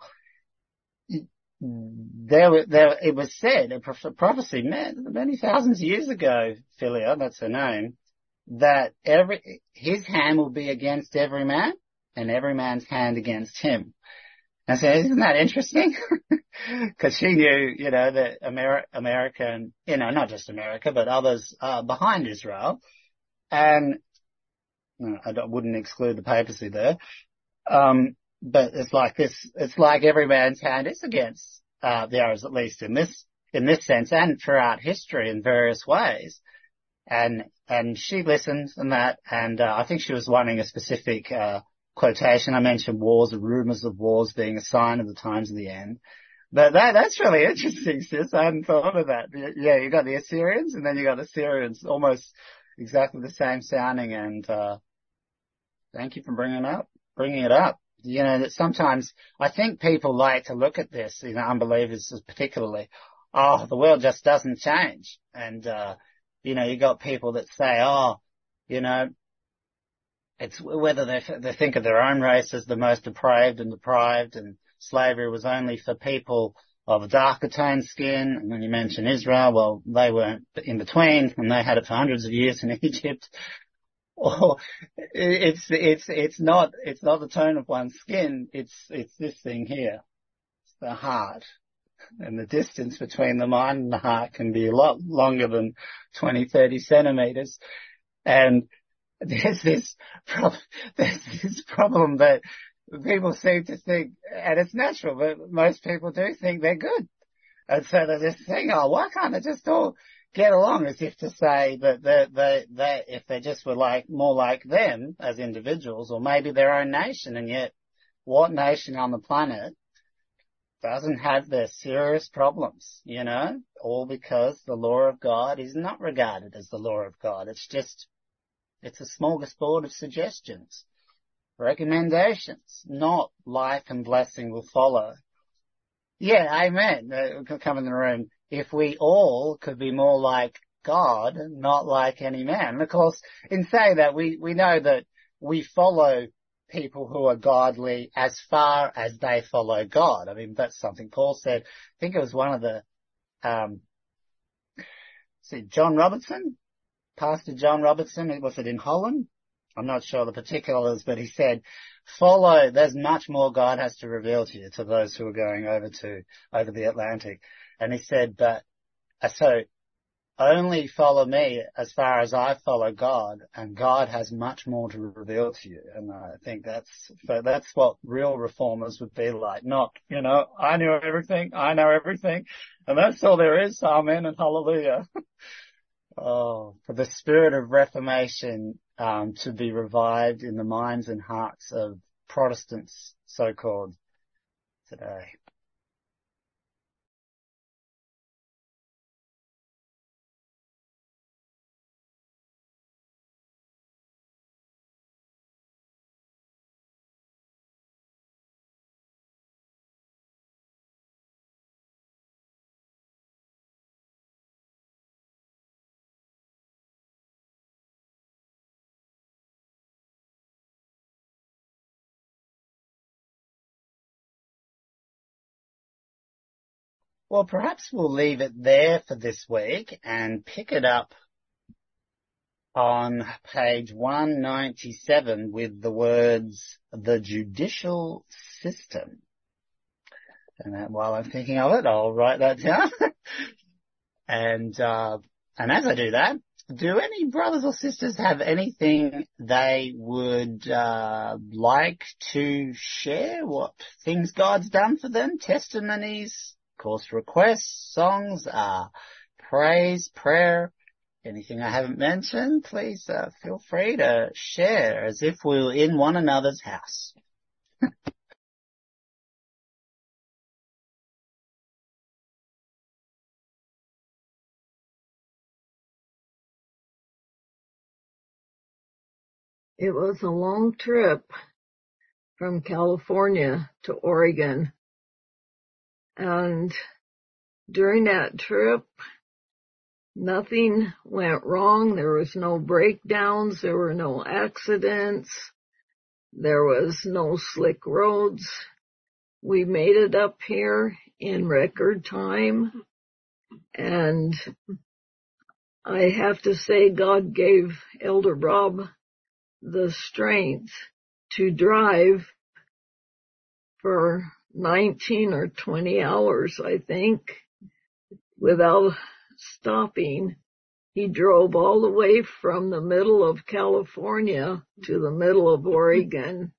There, there, it was said, a prophecy many thousands of years ago, Philia, that's her name, that every, his hand will be against every man and every man's hand against him. I said, isn't that interesting? Because she knew, you know, that Ameri- American, you know, not just America, but others uh, behind Israel. And you know, I don't, wouldn't exclude the papacy there. Um, but it's like this, it's like every man's hand is against uh, the Arabs, at least in this, in this sense, and throughout history in various ways. And, and she listened and that, and uh, I think she was wanting a specific uh quotation. I mentioned wars and rumors of wars being a sign of the times of the end. But that, that's really interesting, sis. I hadn't thought of that. Yeah, you got the Assyrians and then you got the Syrians, almost exactly the same sounding. And, uh, thank you for bringing it up, bringing it up. You know, that sometimes I think people like to look at this, you know, unbelievers particularly. Oh, the world just doesn't change. And, uh, you know, you got people that say, oh, you know, it's whether they, they think of their own race as the most depraved and deprived, and slavery was only for people of a darker toned skin. And when you mention Israel, well, they weren't in between, and they had it for hundreds of years in Egypt. Or it's it's it's not it's not the tone of one's skin. It's it's this thing here. It's the heart, and the distance between the mind and the heart can be a lot longer than twenty, thirty centimeters, and There's this problem, there's this problem that people seem to think, and it's natural, but most people do think they're good. And so they're just saying, oh, why can't they just all get along, as if to say that they, they, they, if they just were like, more like them as individuals, or maybe their own nation. And yet, what nation on the planet doesn't have their serious problems, you know? All because the law of God is not regarded as the law of God. It's just, It's a smorgasbord of suggestions, recommendations, not life and blessing will follow. Yeah, amen. Uh, come in the room. If we all could be more like God, not like any man. And of course, in saying that, we, we know that we follow people who are godly as far as they follow God. I mean, that's something Paul said. I think it was one of the, um, see, John Robertson? Pastor John Robertson, was it in Holland? I'm not sure the particulars, but he said, follow, there's much more God has to reveal to you, to those who are going over to, over the Atlantic. And he said, but, uh, so, only follow me as far as I follow God, and God has much more to reveal to you. And I think that's, so that's what real reformers would be like. Not, you know, I know everything, I know everything, and that's all there is, amen and hallelujah. Oh, for the spirit of Reformation um, to be revived in the minds and hearts of Protestants, so-called, today. Well, perhaps we'll leave it there for this week and pick it up on page one ninety-seven with the words, the judicial system. And that, while I'm thinking of it, I'll write that down. and, uh, and as I do that, do any brothers or sisters have anything they would, uh, like to share? What things God's done for them? Testimonies? Of course, requests, songs, uh, praise, prayer, anything I haven't mentioned, please uh, feel free to share as if we were in one another's house. It was a long trip from California to Oregon. And during that trip, nothing went wrong. There was no breakdowns. There were no accidents. There was no slick roads. We made it up here in record time. And I have to say God gave Elder Rob the strength to drive for nineteen or twenty hours, I think, without stopping. He drove all the way from the middle of California to the middle of Oregon.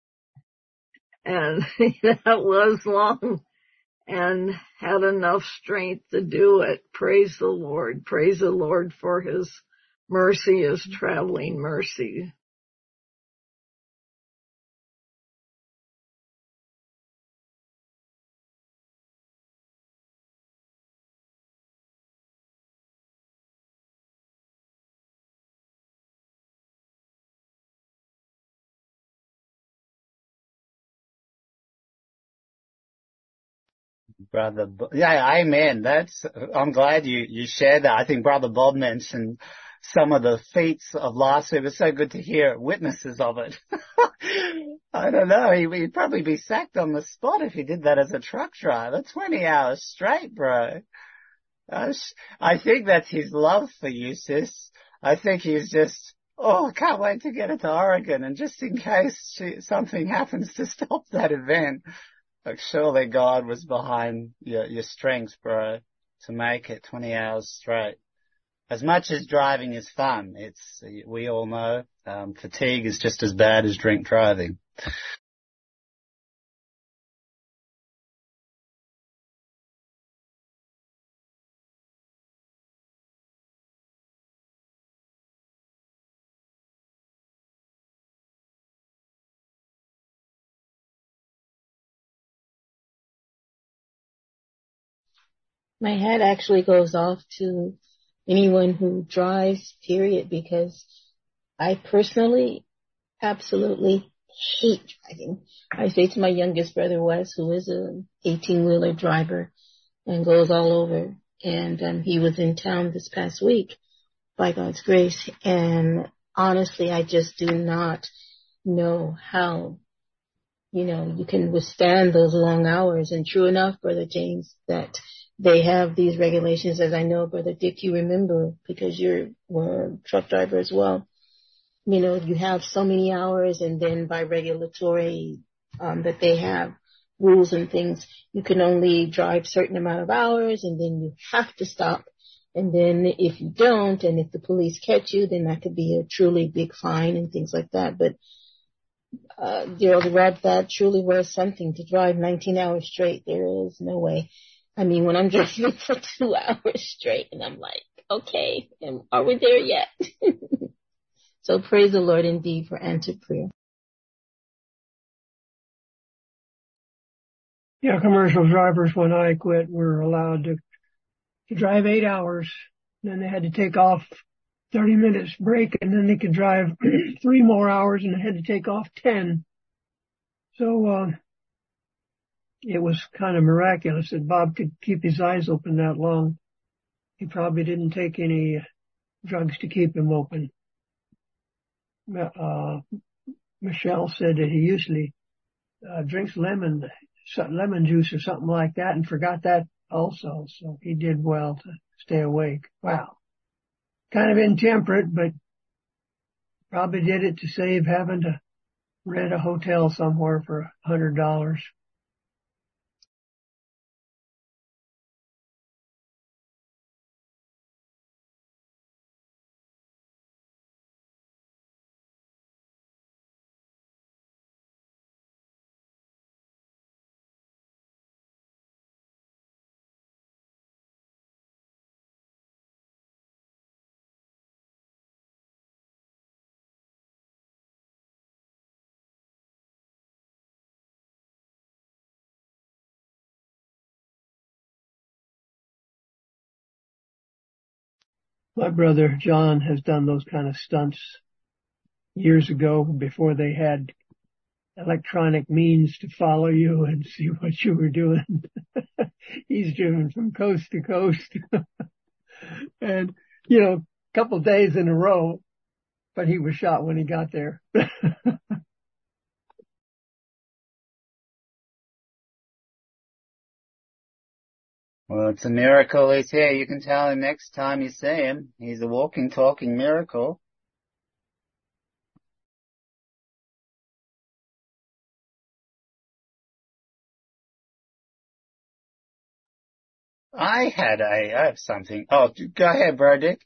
And that was long, and had enough strength to do it. Praise the Lord. Praise the Lord for his mercy, his traveling mercy. Brother, Bo- yeah, amen. That's, I'm glad you, you shared that. I think Brother Bob mentioned some of the feats of last week. It was so good to hear witnesses of it. I don't know. He, he'd probably be sacked on the spot if he did that as a truck driver. twenty hours straight, bro. I, sh- I think that's his love for you, sis. I think he's just, oh, I can't wait to get it to Oregon. And just in case she, something happens to stop that event, like surely God was behind your, your strength, bro, to make it twenty hours straight. As much as driving is fun, it's, we all know, um, fatigue is just as bad as drink driving. My hat actually goes off to anyone who drives, period, because I personally absolutely hate driving. I say to my youngest brother, Wes, who is a eighteen-wheeler driver and goes all over, and um, he was in town this past week, by God's grace, and honestly, I just do not know how, you know, you can withstand those long hours. And true enough, Brother James, that they have these regulations, as I know, Brother Dick, you remember, because you're a truck driver as well. You know, you have so many hours, and then by regulatory, um, that they have rules and things, you can only drive certain amount of hours, and then you have to stop. And then if you don't, and if the police catch you, then that could be a truly big fine and things like that. But uh, Gerald Rabb, that truly was something to drive nineteen hours straight. There is no way. I mean, when I'm driving for two hours straight, and I'm like, okay, and are we there yet? So praise the Lord indeed for answered prayer. Yeah, commercial drivers, when I quit, were allowed to, to drive eight hours. Then they had to take off thirty minutes break, and then they could drive three more hours, and they had to take off ten. So, uh, it was kind of miraculous that Bob could keep his eyes open that long. He probably didn't take any drugs to keep him open. Uh, Michelle said that he usually uh, drinks lemon, lemon juice or something like that, and forgot that also. So he did well to stay awake. Wow. Kind of intemperate, but probably did it to save having to rent a hotel somewhere for a hundred dollars. My brother John has done those kind of stunts years ago, before they had electronic means to follow you and see what you were doing. He's driven from coast to coast and, you know, a couple of days in a row, but he was shot when he got there. Well, it's a miracle he's here. You can tell him next time you see him. He's a walking, talking miracle. I had a, I have something. Oh, go ahead, bro, Dick.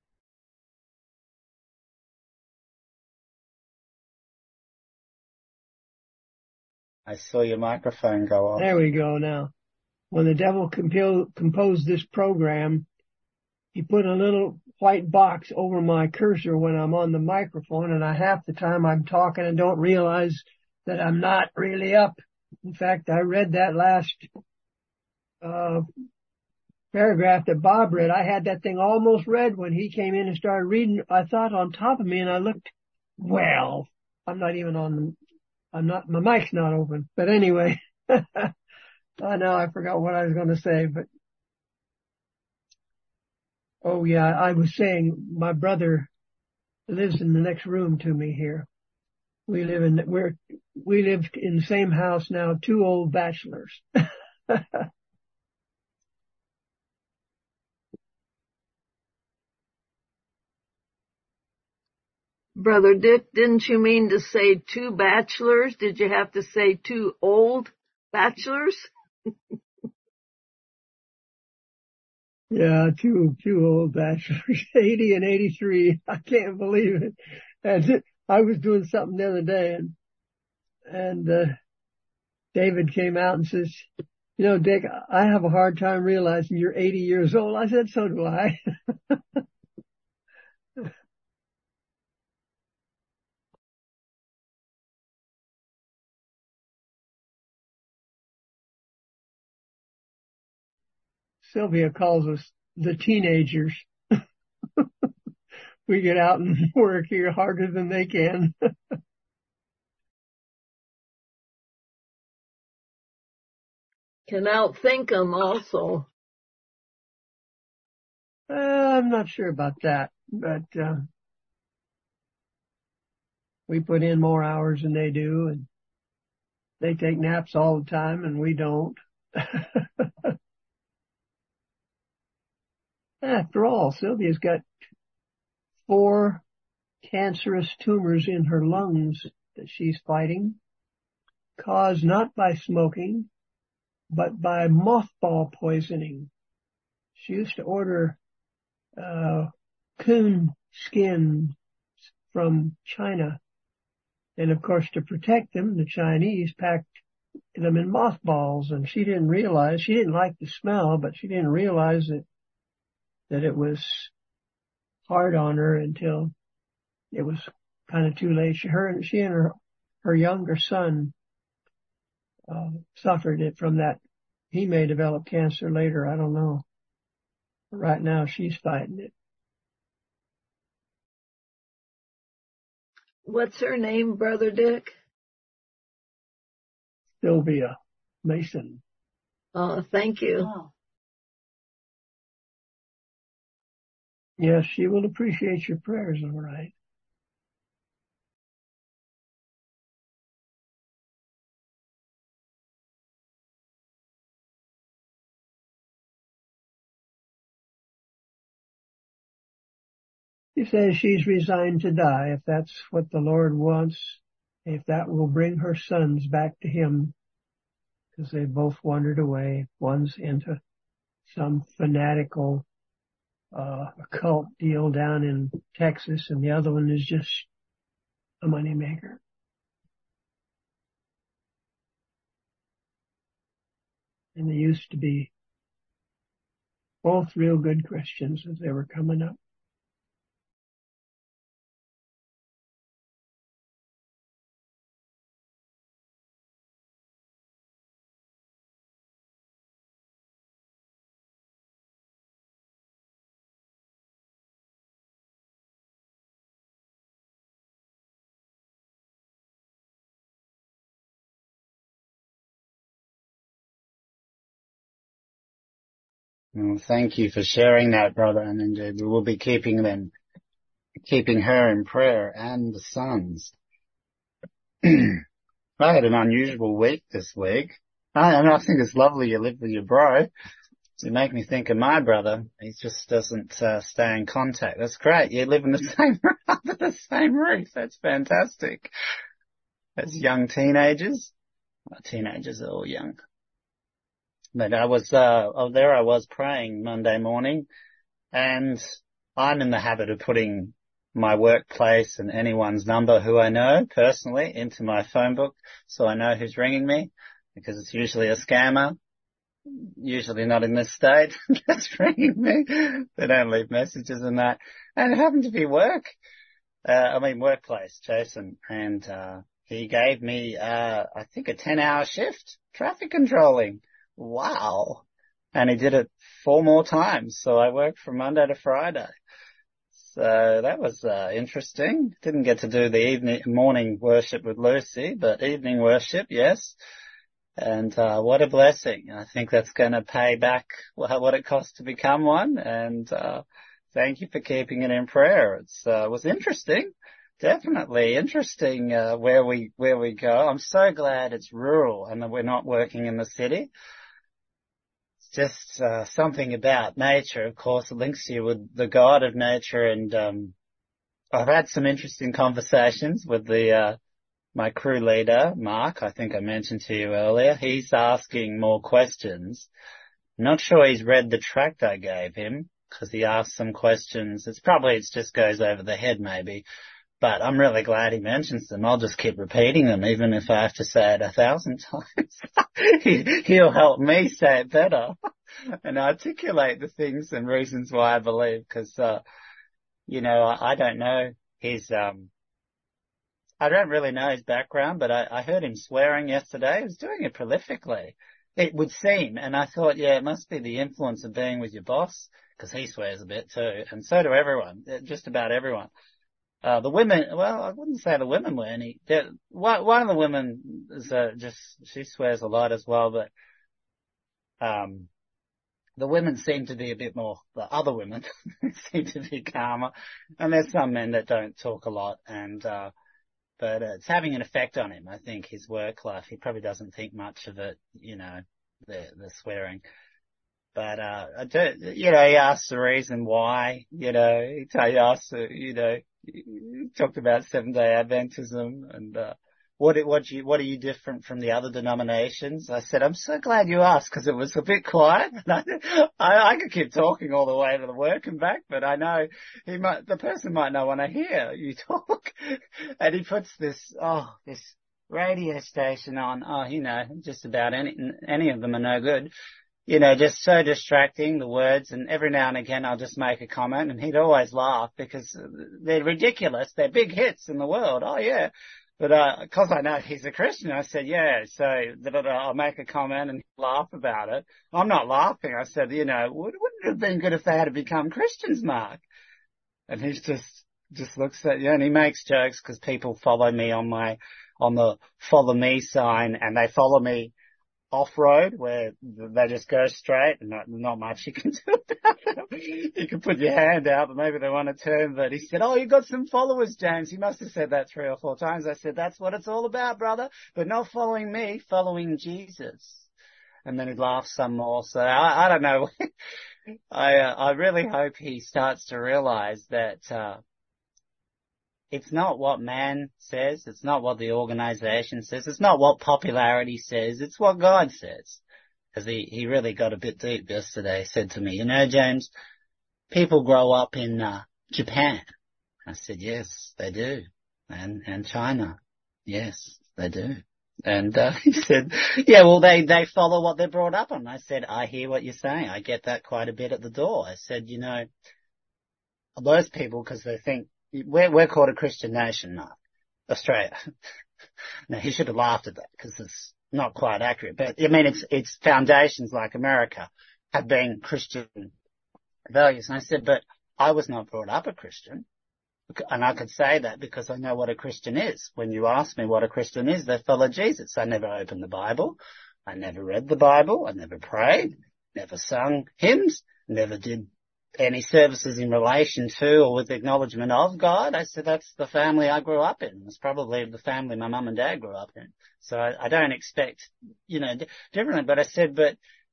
I saw your microphone go off. There we go now. When the devil compo- composed this program, he put a little white box over my cursor when I'm on the microphone, and I half the time I'm talking and don't realize that I'm not really up. In fact, I read that last uh paragraph that Bob read. I had that thing almost read when he came in and started reading. I thought on top of me, and I looked, well, I'm not even on the, I'm not, my mic's not open. But anyway, I know I forgot what I was going to say, but oh yeah, I was saying my brother lives in the next room to me here. We live in, we're, we live in the same house now, two old bachelors. Brother Dick, didn't you mean to say two bachelors? Did you have to say two old bachelors? Yeah, two, two old bachelors, eighty and eighty-three. I can't believe it. And I was doing something the other day, and, and, uh, David came out and says, you know, Dick, I have a hard time realizing you're eighty years old. I said, so do I. Sylvia calls us the teenagers. We get out and work here harder than they can. Can outthink them also. Uh, I'm not sure about that, but, uh, we put in more hours than they do, and they take naps all the time and we don't. After all, Sylvia's got four cancerous tumors in her lungs that she's fighting, caused not by smoking, but by mothball poisoning. She used to order uh coon skin from China. And of course, to protect them, the Chinese packed them in mothballs, and she didn't realize, she didn't like the smell, but she didn't realize that, that it was hard on her until it was kind of too late. She, her, she and her, her younger son, uh, suffered it from that. He may develop cancer later. I don't know. But right now she's fighting it. What's her name, Brother Dick? Sylvia Mason. Oh, thank you. Oh. Yes, she will appreciate your prayers, all right. She says she's resigned to die if that's what the Lord wants, if that will bring her sons back to Him, because they both wandered away. One's into some fanatical uh occult deal down in Texas, and the other one is just a moneymaker. And they used to be both real good Christians as they were coming up. Well, thank you for sharing that, brother, and indeed we will be keeping them, keeping her in prayer and the sons. I had an unusual week this week. I, and I think it's lovely you live with your bro. You make me think of my brother. He just doesn't uh, stay in contact. That's great. You live in the same under the same roof. That's fantastic. As young teenagers. Well, teenagers are all young. But I was, uh, oh, there I was praying Monday morning, and I'm in the habit of putting my workplace and anyone's number who I know personally into my phone book so I know who's ringing me, because it's usually a scammer, usually not in this state, that's ringing me. They don't leave messages and that. And it happened to be work, uh, I mean workplace, Jason, and, uh, he gave me, uh, I think a ten hour shift, traffic controlling. Wow. And he did it four more times. So I worked from Monday to Friday. So that was, uh, interesting. Didn't get to do the evening, morning worship with Lucy, but evening worship, yes. And, uh, what a blessing. I think that's going to pay back what it costs to become one. And, uh, thank you for keeping it in prayer. It's, uh, was interesting. Definitely interesting, uh, where we, where we go. I'm so glad it's rural and that we're not working in the city. It's just, uh, something about nature. Of course, it links you with the God of nature. And, um, I've had some interesting conversations with the, uh, my crew leader, Mark. I think I mentioned to you earlier. He's asking more questions. Not sure he's read the tract I gave him, because he asked some questions. It's probably, it just goes over the head maybe. But I'm really glad he mentions them. I'll just keep repeating them, even if I have to say it a thousand times. he, he'll help me say it better and articulate the things and reasons why I believe. Because, uh, you know, I, I don't know his, um, I don't really know his background, but I, I heard him swearing yesterday. He was doing it prolifically, it would seem. And I thought, yeah, it must be the influence of being with your boss, because he swears a bit too. And so do everyone, just about everyone. Uh, the women, well, I wouldn't say the women were any. One of the women is uh, just, she swears a lot as well, but, um, the women seem to be a bit more, the other women seem to be calmer. And there's some men that don't talk a lot, and, uh, but uh, it's having an effect on him. I think his work life, he probably doesn't think much of it, you know, the, the swearing. But, uh, I do, you know, he asked the reason why, you know, he, he asked, uh, you know, he talked about Seventh-day Adventism and, uh, what, what you, what are you different from the other denominations? I said, I'm so glad you asked, because it was a bit quiet. I, I, I could keep talking all the way to the work and back, but I know he might, the person might not want to hear you talk. And he puts this, oh, this radio station on, oh, you know, just about any, any of them are no good. You know, just so distracting, the words, and every now and again I'll just make a comment, and he'd always laugh because they're ridiculous. They're big hits in the world. Oh yeah. But, uh, cause I know he's a Christian, I said, yeah, so I'll make a comment and he'll laugh about it. I'm not laughing. I said, you know, wouldn't it have been good if they had to become Christians, Mark? And he's just, just looks at you, and he makes jokes because people follow me on my, on the follow me sign, and they follow me off-road where they just go straight, and not, not much you can do about them. You can put your hand out, but maybe they want to turn. But he said, oh, you got some followers, James. He must have said that three or four times. I said, that's what it's all about, brother. But not following me, following Jesus. And then he laughed some more. So I, I don't know. I, uh, I really hope he starts to realize that, uh, it's not what man says. It's not what the organization says. It's not what popularity says. It's what God says. Because he, he really got a bit deep yesterday. He said to me, you know, James, people grow up in uh, Japan. I said, yes, they do. And, and China. Yes, they do. And uh, he said, yeah, well, they, they follow what they're brought up on. I said, I hear what you're saying. I get that quite a bit at the door. I said, you know, those people, because they think, We're, we're called a Christian nation, Mark. Australia. Now, he should have laughed at that because it's not quite accurate. But, I mean, it's, it's foundations like America have been Christian values. And I said, but I was not brought up a Christian. And I could say that because I know what a Christian is. When you ask me what a Christian is, they follow Jesus. I never opened the Bible. I never read the Bible. I never prayed, never sung hymns, never did any services in relation to or with acknowledgement of God. I said, that's the family I grew up in. It's probably the family my mum and dad grew up in. So I, I don't expect, you know, differently. But I said, but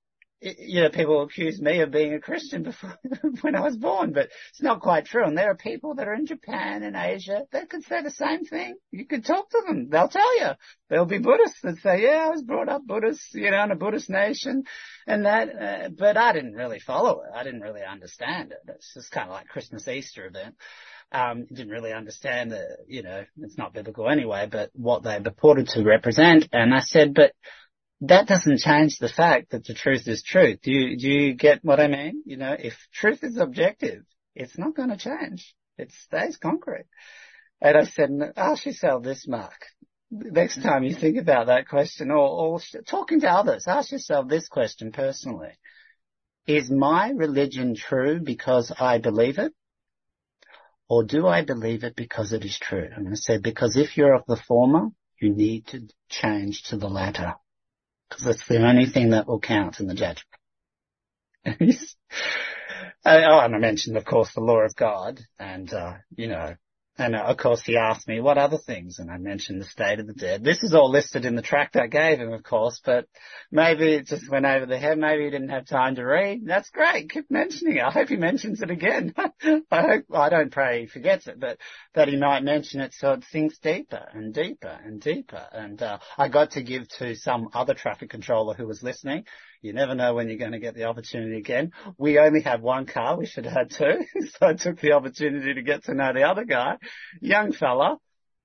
you know, people accuse me of being a Christian before, when I was born, but it's not quite true. And there are people that are in Japan and Asia that could say the same thing. You could talk to them. They'll tell you. There'll be Buddhists that say, yeah, I was brought up Buddhist, you know, in a Buddhist nation and that, uh, but I didn't really follow it. I didn't really understand it. It's just kind of like Christmas, Easter event. Um, didn't really understand the, you know, it's not biblical anyway, but what they purported to represent. And I said, but that doesn't change the fact that the truth is truth. Do you, do you get what I mean? You know, if truth is objective, it's not going to change. It stays concrete. And I said, ask yourself this, Mark. Next time you think about that question or, or talking to others, ask yourself this question personally. Is my religion true because I believe it? Or do I believe it because it is true? I'm going to say, because if you're of the former, you need to change to the latter. Because that's the only thing that will count in the judgment. Oh, and I mentioned, of course, the law of God. And, uh, you know, and uh, of course he asked me what other things. And I mentioned the state of the dead. This is all listed in the tract I gave him, of course, but maybe it just went over the head. Maybe he didn't have time to read. That's great. Keep mentioning it. I hope he mentions it again. I hope, I don't pray he forgets it, but that he might mention it so it sinks deeper and deeper and deeper. And, uh, I got to give to some other traffic controller who was listening. You never know when you're going to get the opportunity again. We only have one car. We should have had two. So I took the opportunity to get to know the other guy, young fella.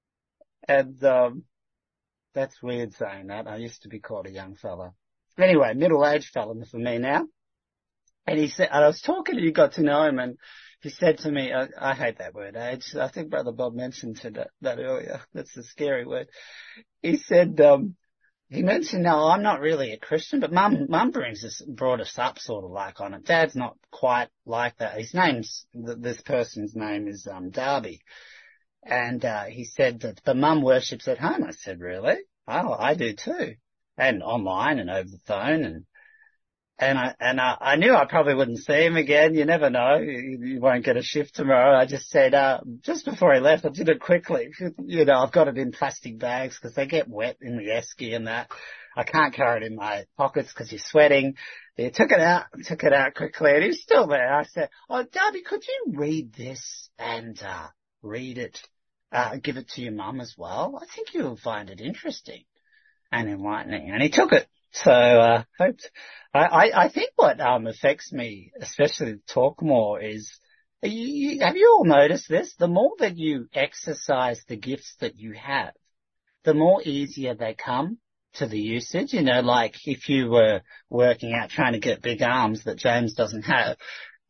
And, um, that's weird saying that. I used to be called a young fella. Anyway, middle-aged fella for me now. And he said, and I was talking and you got to know him and he said to me, I, I hate that word, age. I think Brother Bob mentioned to that, that earlier. That's a scary word. He said, um, He mentioned, no, I'm not really a Christian, but mum, mum brings us, brought us up sort of like on it. Dad's not quite like that. His name's, this person's name is, um, Darby. And, uh, he said that, but mum worships at home. I said, really? Oh, I do too. And online and over the phone and, and I, and I, I knew I probably wouldn't see him again. You never know. You, you won't get a shift tomorrow. I just said, uh, just before he left, I did it quickly. You know, I've got it in plastic bags because they get wet in the esky and that. I can't carry it in my pockets because you're sweating. He took it out, took it out quickly and he's still there. I said, oh, Darby, could you read this and, uh, read it, uh, give it to your mum as well? I think you'll find it interesting and enlightening. And he took it. So, uh, hoped, I, I, I think what, um, affects me, especially to talk more is, you, you, have you all noticed this? The more that you exercise the gifts that you have, the more easier they come to the usage. You know, like if you were working out trying to get big arms that James doesn't have,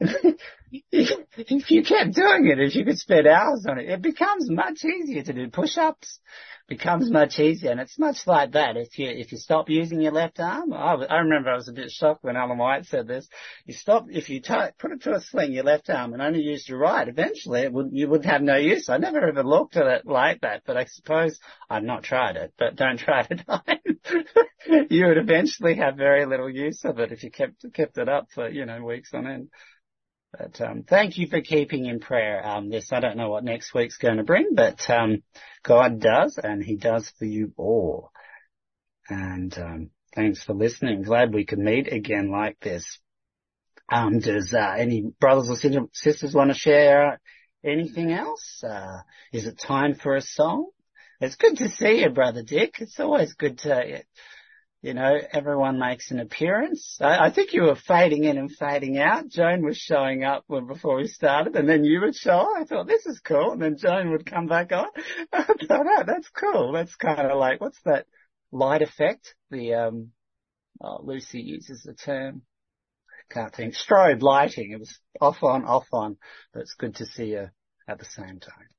if you kept doing it, if you could spend hours on it, it becomes much easier to do push-ups. Becomes much easier, and it's much like that. If you if you stop using your left arm, I, I remember I was a bit shocked when Ellen White said this. You stop if you t- put it to a sling, your left arm, and only use your right. Eventually, it would you would have no use. I never ever looked at it like that, but I suppose I've not tried it. But don't try it at home. You would eventually have very little use of it if you kept kept it up for you know weeks on end. But um, thank you for keeping in prayer um, this. I don't know what next week's going to bring, but um, God does, and He does for you all. And um, thanks for listening. Glad we could meet again like this. Um, does uh, any brothers or sisters want to share anything else? Uh, is it time for a song? It's good to see you, Brother Dick. It's always good to... You know, everyone makes an appearance. I, I think you were fading in and fading out. Joan was showing up when, before we started, and then you would show up. I thought, this is cool. And then Joan would come back on. I thought, oh, that's cool. That's kind of like, what's that light effect? The, um, oh, Lucy uses the term. I can't think. Strobe lighting. It was off on, off on. But it's good to see you at the same time.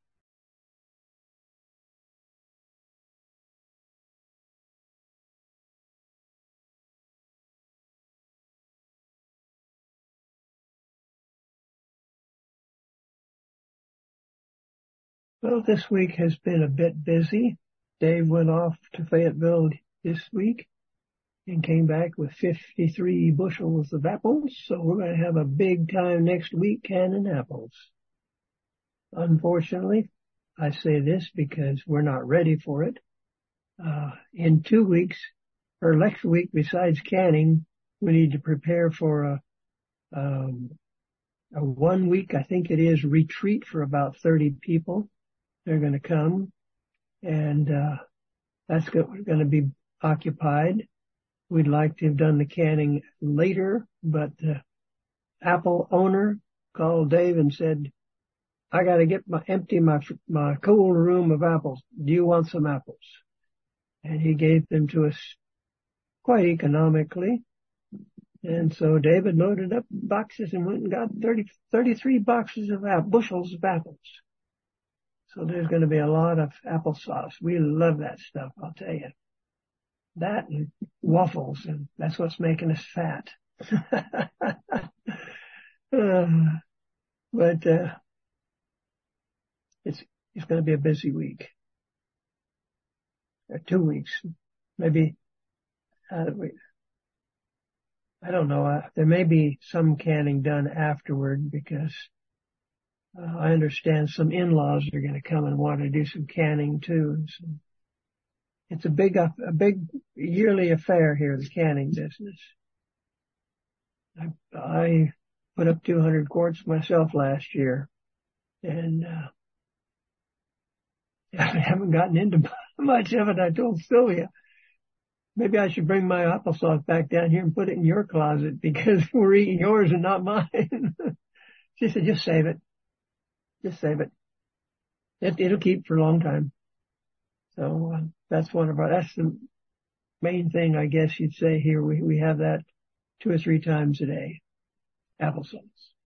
Well, this week has been a bit busy. Dave went off to Fayetteville this week and came back with fifty-three bushels of apples. So we're going to have a big time next week canning apples. Unfortunately, I say this because we're not ready for it. Uh, in two weeks, or next week, besides canning, we need to prepare for a, um, a one week, I think it is, retreat for about thirty people. They're going to come, and uh, that's going to be occupied. We'd like to have done the canning later, but the Apple owner called Dave and said, I got to get my, empty my, my cool room of apples. Do you want some apples? And he gave them to us quite economically. And so David loaded up boxes and went and got thirty, thirty-three boxes of apple, bushels of apples. So there's going to be a lot of applesauce. We love that stuff, I'll tell you. That and waffles, and that's what's making us fat. uh, but, uh, it's, it's going to be a busy week. Or two weeks. Maybe, uh, we, I don't know. Uh, there may be some canning done afterward because uh, I understand some in-laws are going to come and want to do some canning too. So it's a big, a big yearly affair here, the canning business. I, I put up two hundred quarts myself last year, and uh, I haven't gotten into much of it. I told Sylvia, maybe I should bring my applesauce back down here and put it in your closet because we're eating yours and not mine. She said, just save it. Just save it. it it'll keep for a long time. So uh, that's one of our, that's the main thing, I guess you'd say here. We, we have that two or three times a day. Applesauce.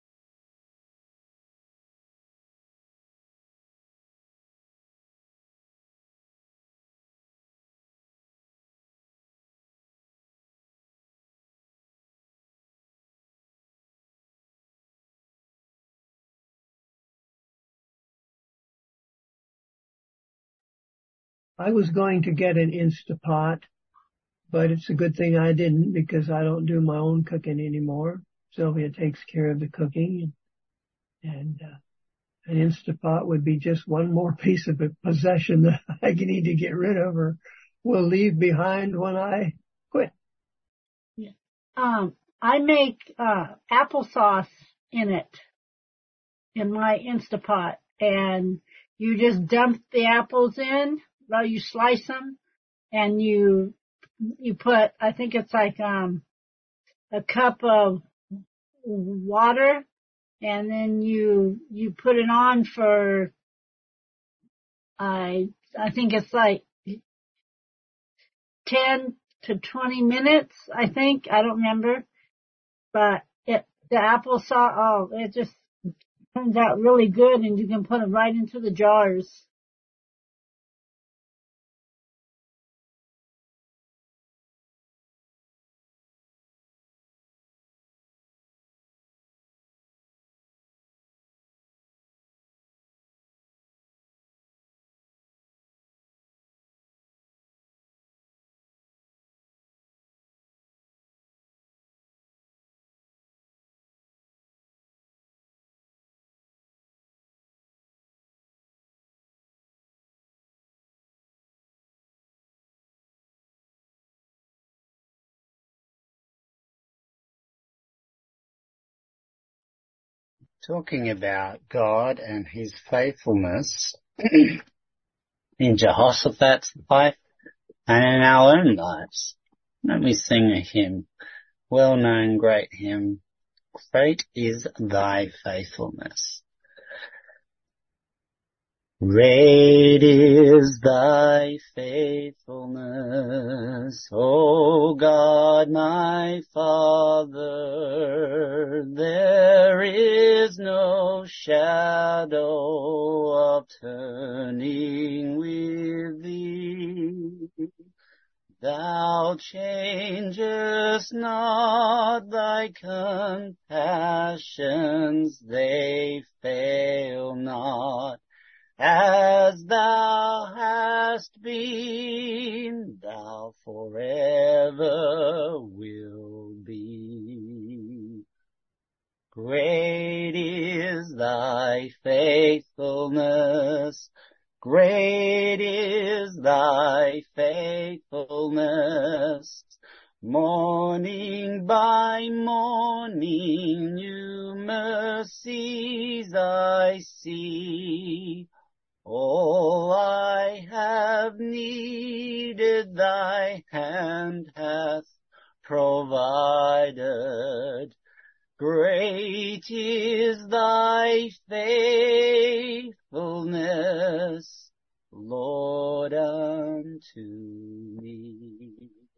I was going to get an Instapot, but it's a good thing I didn't because I don't do my own cooking anymore. Sylvia takes care of the cooking, and, and uh, an Instapot would be just one more piece of a possession that I need to get rid of or will leave behind when I quit. Yeah. Um, I make uh, applesauce in it, in my Instapot, and you just dump the apples in. Well, you slice them, and you you put, I think it's like um a cup of water, and then you you put it on for I I think it's like ten to twenty minutes. I think I don't remember, but it the applesauce. Oh, it just turns out really good, and you can put it right into the jars. Talking about God and his faithfulness in Jehoshaphat's life and in our own lives. Let me sing a hymn, well-known great hymn, Great is Thy Faithfulness. Great is Thy faithfulness, O God my Father. There is no shadow of turning with Thee. Thou changest not, Thy compassions, they fail not. As Thou hast been, Thou forever will be. Great is Thy faithfulness, great is Thy faithfulness, Morning by morning, new mercies I see. All I have needed, thy hand hath provided. Great is thy faithfulness, Lord, unto me.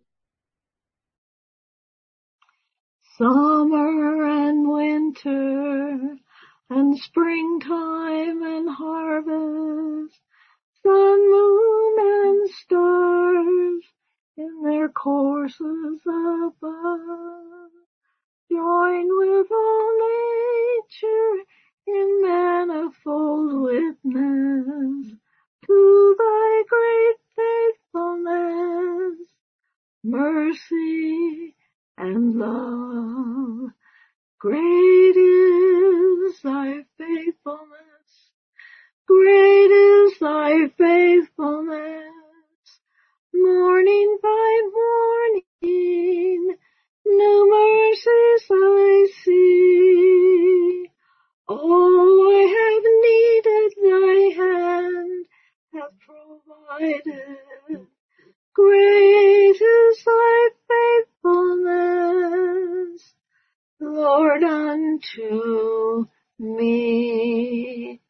Summer and winter and springtime and harvest, sun, moon, and stars in their courses above, join with all nature in manifold witness to thy great faithfulness, mercy, and love. Great is thy faithfulness, great is thy faithfulness. Morning by morning, new mercies I see. All I have needed, thy hand hath provided. Great is thy faithfulness, Lord, unto me.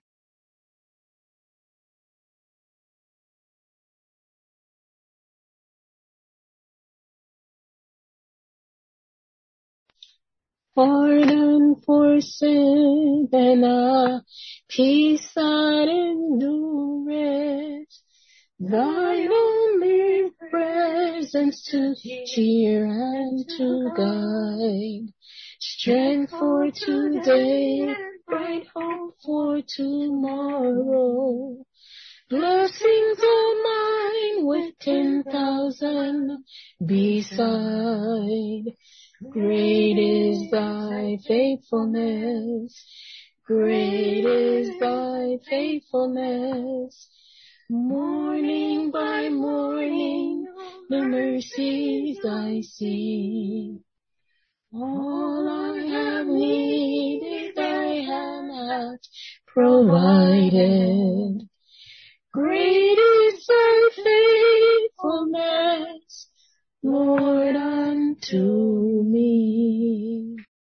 Pardon for sin and a peace that endureth. Thine only presence to cheer and to guide. Strength for today, bright hope for tomorrow. Blessings all mine with ten thousand beside. Great is thy faithfulness, great is thy faithfulness. Morning by morning, the mercies I see. All I have needed, thy hand hath provided. Great is thy faithfulness, Lord, unto me.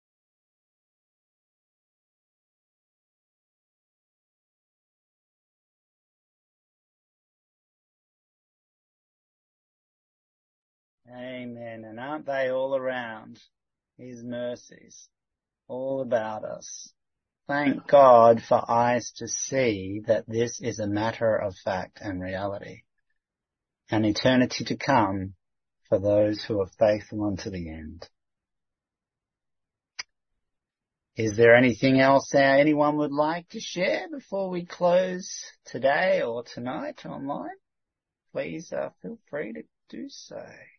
Amen. And aren't they all around? His mercies, all about us. Thank God for eyes to see that this is a matter of fact and reality. An eternity to come for those who are faithful unto the end. Is there anything else anyone would like to share before we close today or tonight online? Please uh, feel free to do so.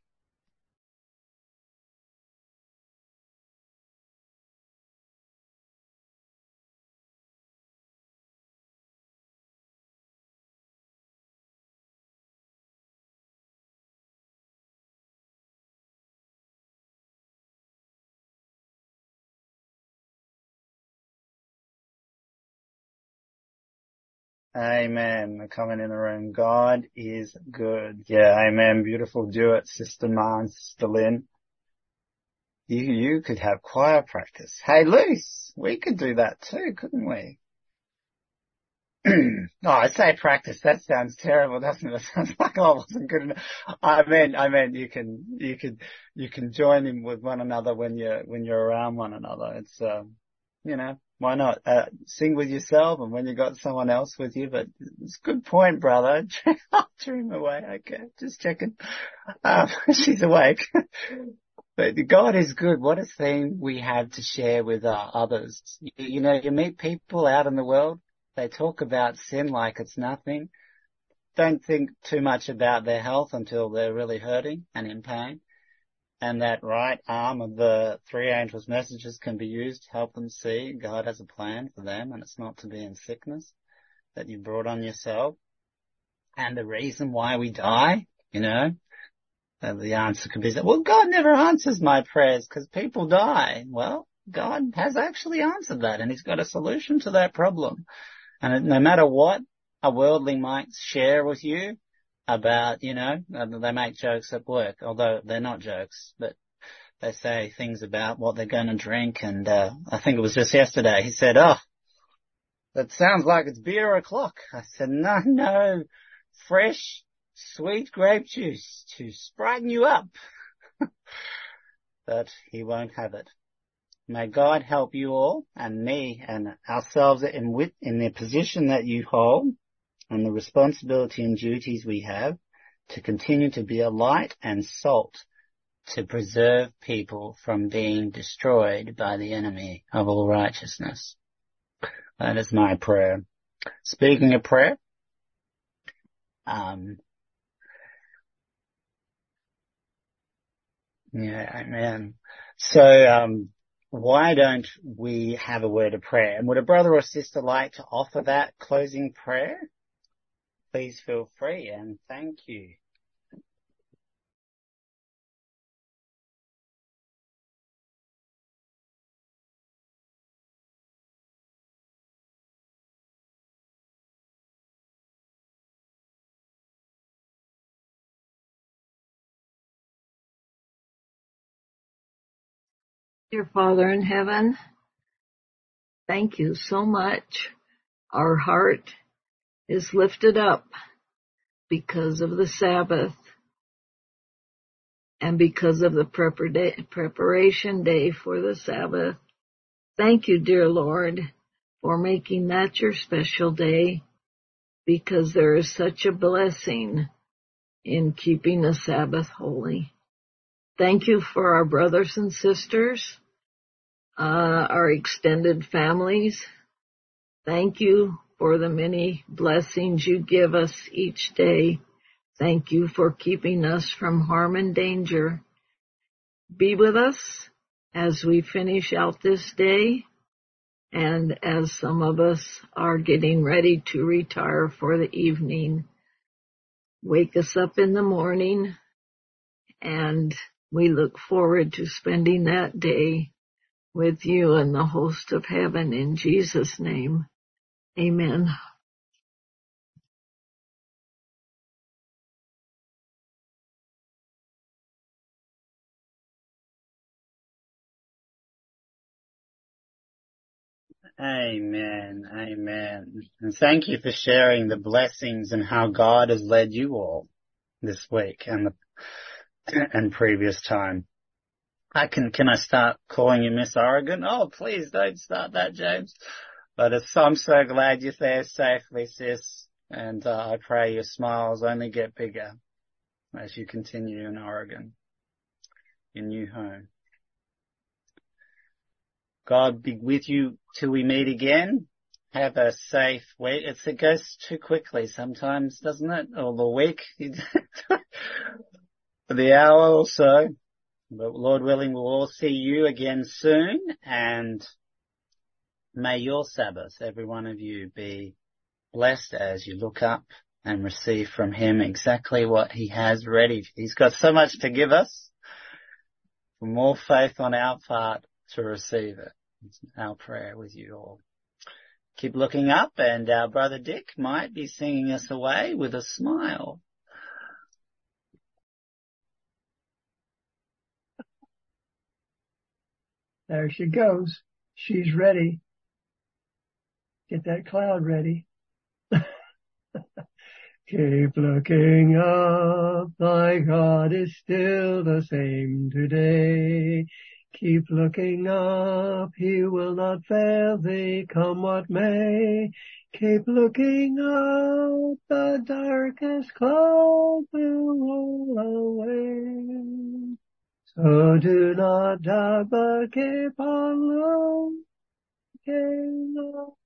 Amen. A comment in the room. God is good. Yeah, amen. Beautiful duet, Sister Ma and Sister Lynn. You, you could have choir practice. Hey, Luce, we could do that too, couldn't we? Oh, I say practice. That sounds terrible, doesn't it? It sounds like I wasn't good enough. I meant, I meant you can, you can, you can join in with one another when you're, when you're around one another. It's, um, you know, why not? Uh, sing with yourself and when you got someone else with you, but it's a good point, brother. I'll dream away. Okay. Just checking. Um, she's awake. But God is good. What a theme we have to share with uh, others. You, you know, you meet people out in the world. They talk about sin like it's nothing. Don't think too much about their health until they're really hurting and in pain. And that right arm of the three angels' messages can be used to help them see God has a plan for them and it's not to be in sickness that you brought on yourself. And the reason why we die, you know, And the answer could be, well, God never answers my prayers because people die. Well, God has actually answered that, and he's got a solution to that problem. And no matter what a worldly might share with you about, you know, they make jokes at work, although they're not jokes, but they say things about what they're going to drink. And uh, I think it was just yesterday, he said, oh, that sounds like it's beer o'clock. I said, no, no, fresh, sweet grape juice to brighten you up. But he won't have it. May God help you all and me and ourselves in, with, in the position that you hold and the responsibility and duties we have to continue to be a light and salt to preserve people from being destroyed by the enemy of all righteousness. That is my prayer. Speaking of prayer, um, yeah, amen. So, um, why don't we have a word of prayer? And would a brother or sister like to offer that closing prayer? Please feel free, and thank you. Dear Father in heaven, thank you so much. Our heart is lifted up because of the Sabbath and because of the preparation day for the Sabbath. Thank you, dear Lord, for making that your special day, because there is such a blessing in keeping the Sabbath holy. Thank you for our brothers and sisters, uh, our extended families. Thank you for the many blessings you give us each day. Thank you for keeping us from harm and danger. Be with us as we finish out this day and as some of us are getting ready to retire for the evening. Wake us up in the morning, and we look forward to spending that day with you and the host of heaven in Jesus' name. Amen. Amen. Amen. And thank you for sharing the blessings and how God has led you all this week and the and previous time. I can can I start calling you Miss Oregon? Oh, please don't start that, James. But it's, I'm so glad you're there safely, sis. And uh, I pray your smiles only get bigger as you continue in Oregon, your new home. God be with you till we meet again. Have a safe week. It's, it goes too quickly sometimes, doesn't it? Or the week, the hour or so. But Lord willing, we'll all see you again soon. And may your Sabbath, every one of you, be blessed as you look up and receive from him exactly what he has ready. He's got so much to give us. For more faith on our part to receive it. It's our prayer with you all. Keep looking up, and our brother Dick might be singing us away with a smile. There she goes. She's ready. Get that cloud ready. Keep looking up, thy God is still the same today. Keep looking up, he will not fail thee, come what may. Keep looking up, the darkest cloud will roll away. So do not doubt, but keep on looking up.